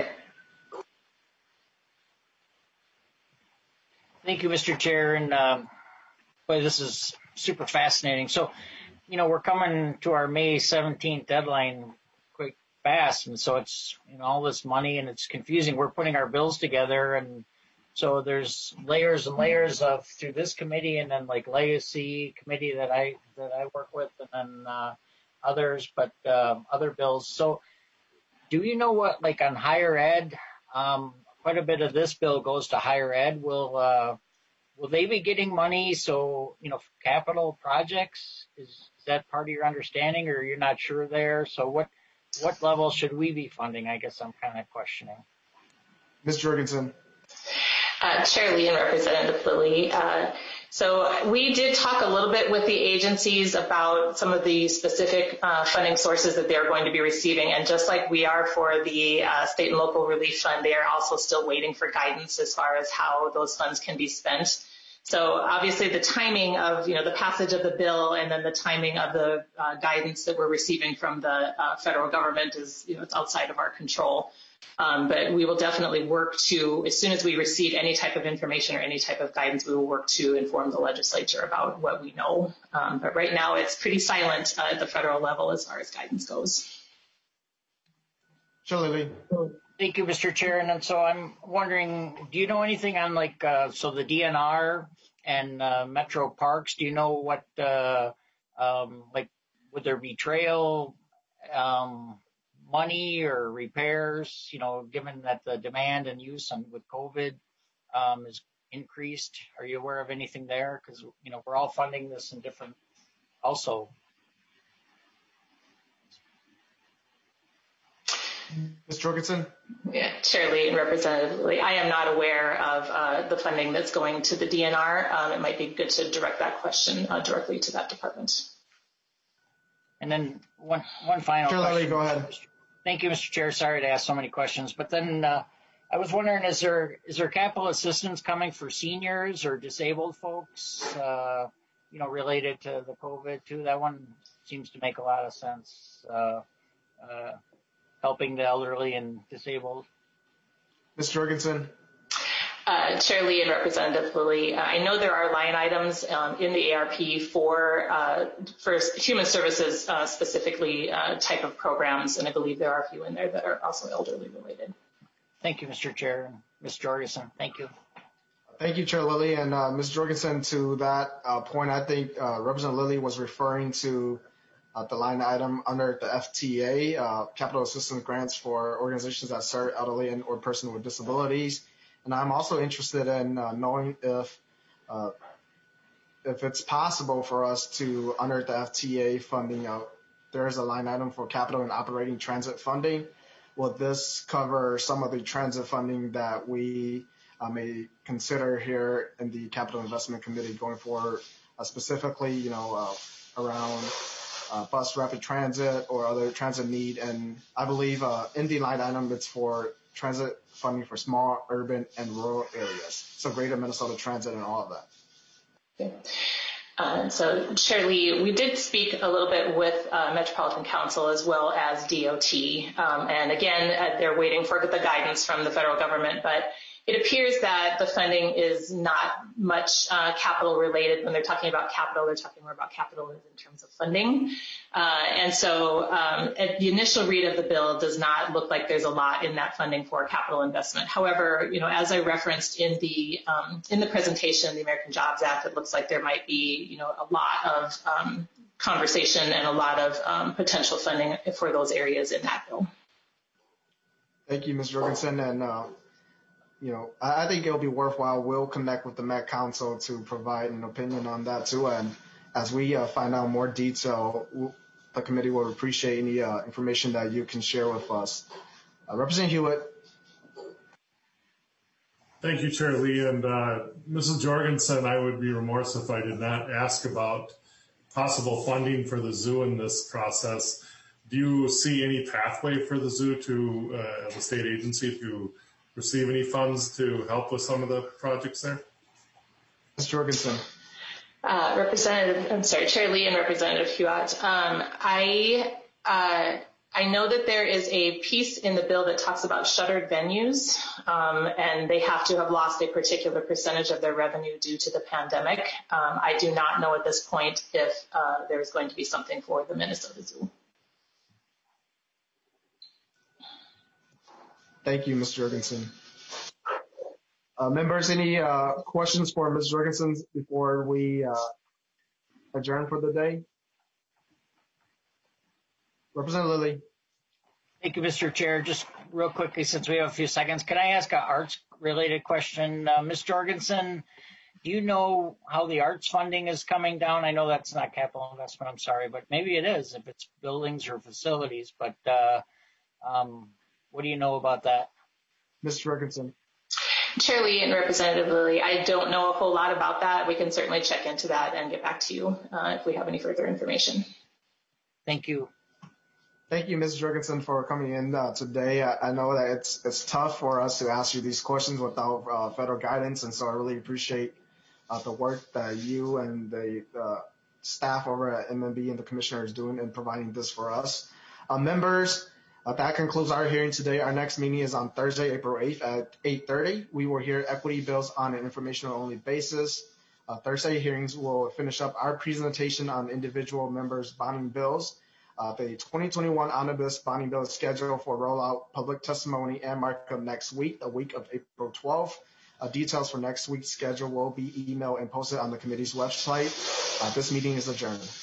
Thank you, Mister Chair. And um, boy, this is super fascinating. So, you know, we're coming to our May seventeenth deadline quick fast. And so it's, you know, all this money and it's confusing. We're putting our bills together, and so there's layers and layers of through this committee, and then like legacy committee that I that I work with, and then uh, others, but um, other bills. So, do you know what, like on higher ed? Um, quite a bit of this bill goes to higher ed. Will uh, will they be getting money? So, you know, capital projects, is, is that part of your understanding, or you're not sure there? So, what what level should we be funding? I guess I'm kind of questioning. Miz Jorgensen. Uh, Chair Lee and Representative Lilly. Uh, so we did talk a little bit with the agencies about some of the specific uh, funding sources that they're going to be receiving. And just like we are for the uh, state and local relief fund, they are also still waiting for guidance as far as how those funds can be spent. So obviously the timing of, you know, the passage of the bill and then the timing of the uh, guidance that we're receiving from the uh, federal government is, you know, it's outside of our control. Um, but we will definitely work to, as soon as we receive any type of information or any type of guidance, we will work to inform the legislature about what we know. Um, but right now it's pretty silent uh, at the federal level as far as guidance goes. Shirley. Thank you, Mister Chair. And so I'm wondering, do you know anything on like, uh, so the D N R and uh, Metro Parks, do you know what, uh, um, like, would there be trail um, money or repairs, you know, given that the demand and use on, with COVID um, is increased? Are you aware of anything there? Because, you know, we're all funding this in different, also. Miz Jorgensen? Yeah, Chair Lee and Representative Lilly, I am not aware of uh, the funding that's going to the D N R. Um, it might be good to direct that question uh, directly to that department. And then one one final Chair question. Lilly, go ahead. Thank you, Mister Chair. Sorry to ask so many questions, but then uh, I was wondering, is there is there capital assistance coming for seniors or disabled folks, uh, you know, related to the COVID too? That one seems to make a lot of sense, uh, uh, helping the elderly and disabled. Miz Jorgensen? Uh, Chair Lee and Representative Lilly, uh, I know there are line items um, in the A R P for uh, for human services, uh, specifically uh, type of programs, and I believe there are a few in there that are also elderly related. Thank you, Mister Chair. Miz Jorgensen, thank you. Thank you, Chair Lilly. And uh, Miz Jorgensen, to that uh, point, I think uh, Representative Lilly was referring to uh, the line item under the F T A, uh, capital assistance grants for organizations that serve elderly and or person with disabilities. And I'm also interested in uh, knowing if uh, if it's possible for us to, under the F T A funding, uh, there is a line item for capital and operating transit funding. Will this cover some of the transit funding that we uh, may consider here in the Capital Investment Committee going forward, uh, specifically, you know, uh, around uh, bus rapid transit or other transit need? And I believe uh, in the line item, it's for transit funding for small, urban, and rural areas. So Greater Minnesota Transit and all of that. Okay. Uh, so, Chair Lee, we did speak a little bit with uh, Metropolitan Council as well as D O T. Um, and again, uh, they're waiting for the guidance from the federal government, but it appears that the funding is not much uh, capital related. When they're talking about capital, they're talking more about capital in terms of funding. Uh, and so um, at the initial read of the bill does not look like there's a lot in that funding for capital investment. However, you know, as I referenced in the um, in the presentation, the American Jobs Act, it looks like there might be, you know, a lot of um, conversation and a lot of um, potential funding for those areas in that bill. Thank you, Miz Jorgensen. And uh, you know, I think it'll be worthwhile. We'll connect with the Met Council to provide an opinion on that too. And as we uh, find out more detail, we'll, the committee will appreciate any uh, information that you can share with us. Uh, Representative Hewitt. Thank you, Chair Lee. And uh, Missus Jorgensen, I would be remorse if I did not ask about possible funding for the zoo in this process. Do you see any pathway for the zoo to, uh, as a state agency, to receive any funds to help with some of the projects there? Miz Jorgensen. Uh, Representative, I'm sorry, Chair Lee and Representative Hewitt. Um, I uh, I know that there is a piece in the bill that talks about shuttered venues, um, and they have to have lost a particular percentage of their revenue due to the pandemic. Um, I do not know at this point if uh, there is going to be something for the Minnesota Zoo. Thank you, Miz Jorgensen. Uh, members, any uh, questions for Miz Jorgensen before we uh, adjourn for the day? Representative Lilly. Thank you, Mister Chair. Just real quickly, since we have a few seconds, can I ask an arts-related question? Uh, Miz Jorgensen, do you know how the arts funding is coming down? I know that's not capital investment, I'm sorry, but maybe it is if it's buildings or facilities. But uh, um, what do you know about that? Miz Jorgensen. Chair Lee and Representative Lilly, I don't know a whole lot about that. We can certainly check into that and get back to you uh, if we have any further information. Thank you. Thank you, Miz Jorgensen, for coming in uh, today. I, I know that it's it's tough for us to ask you these questions without uh, federal guidance, and so I really appreciate uh, the work that you and the uh, staff over at M M B and the commissioner is doing in providing this for us. Uh, members, Uh, that concludes our hearing today. Our next meeting is on Thursday, April eighth at eight thirty. We will hear equity bills on an informational only basis. Uh, Thursday hearings will finish up our presentation on individual members' bonding bills. Uh, the twenty twenty-one omnibus bonding bill is scheduled for rollout, public testimony, and markup next week, the week of April twelfth. Uh, details for next week's schedule will be emailed and posted on the committee's website. Uh, this meeting is adjourned.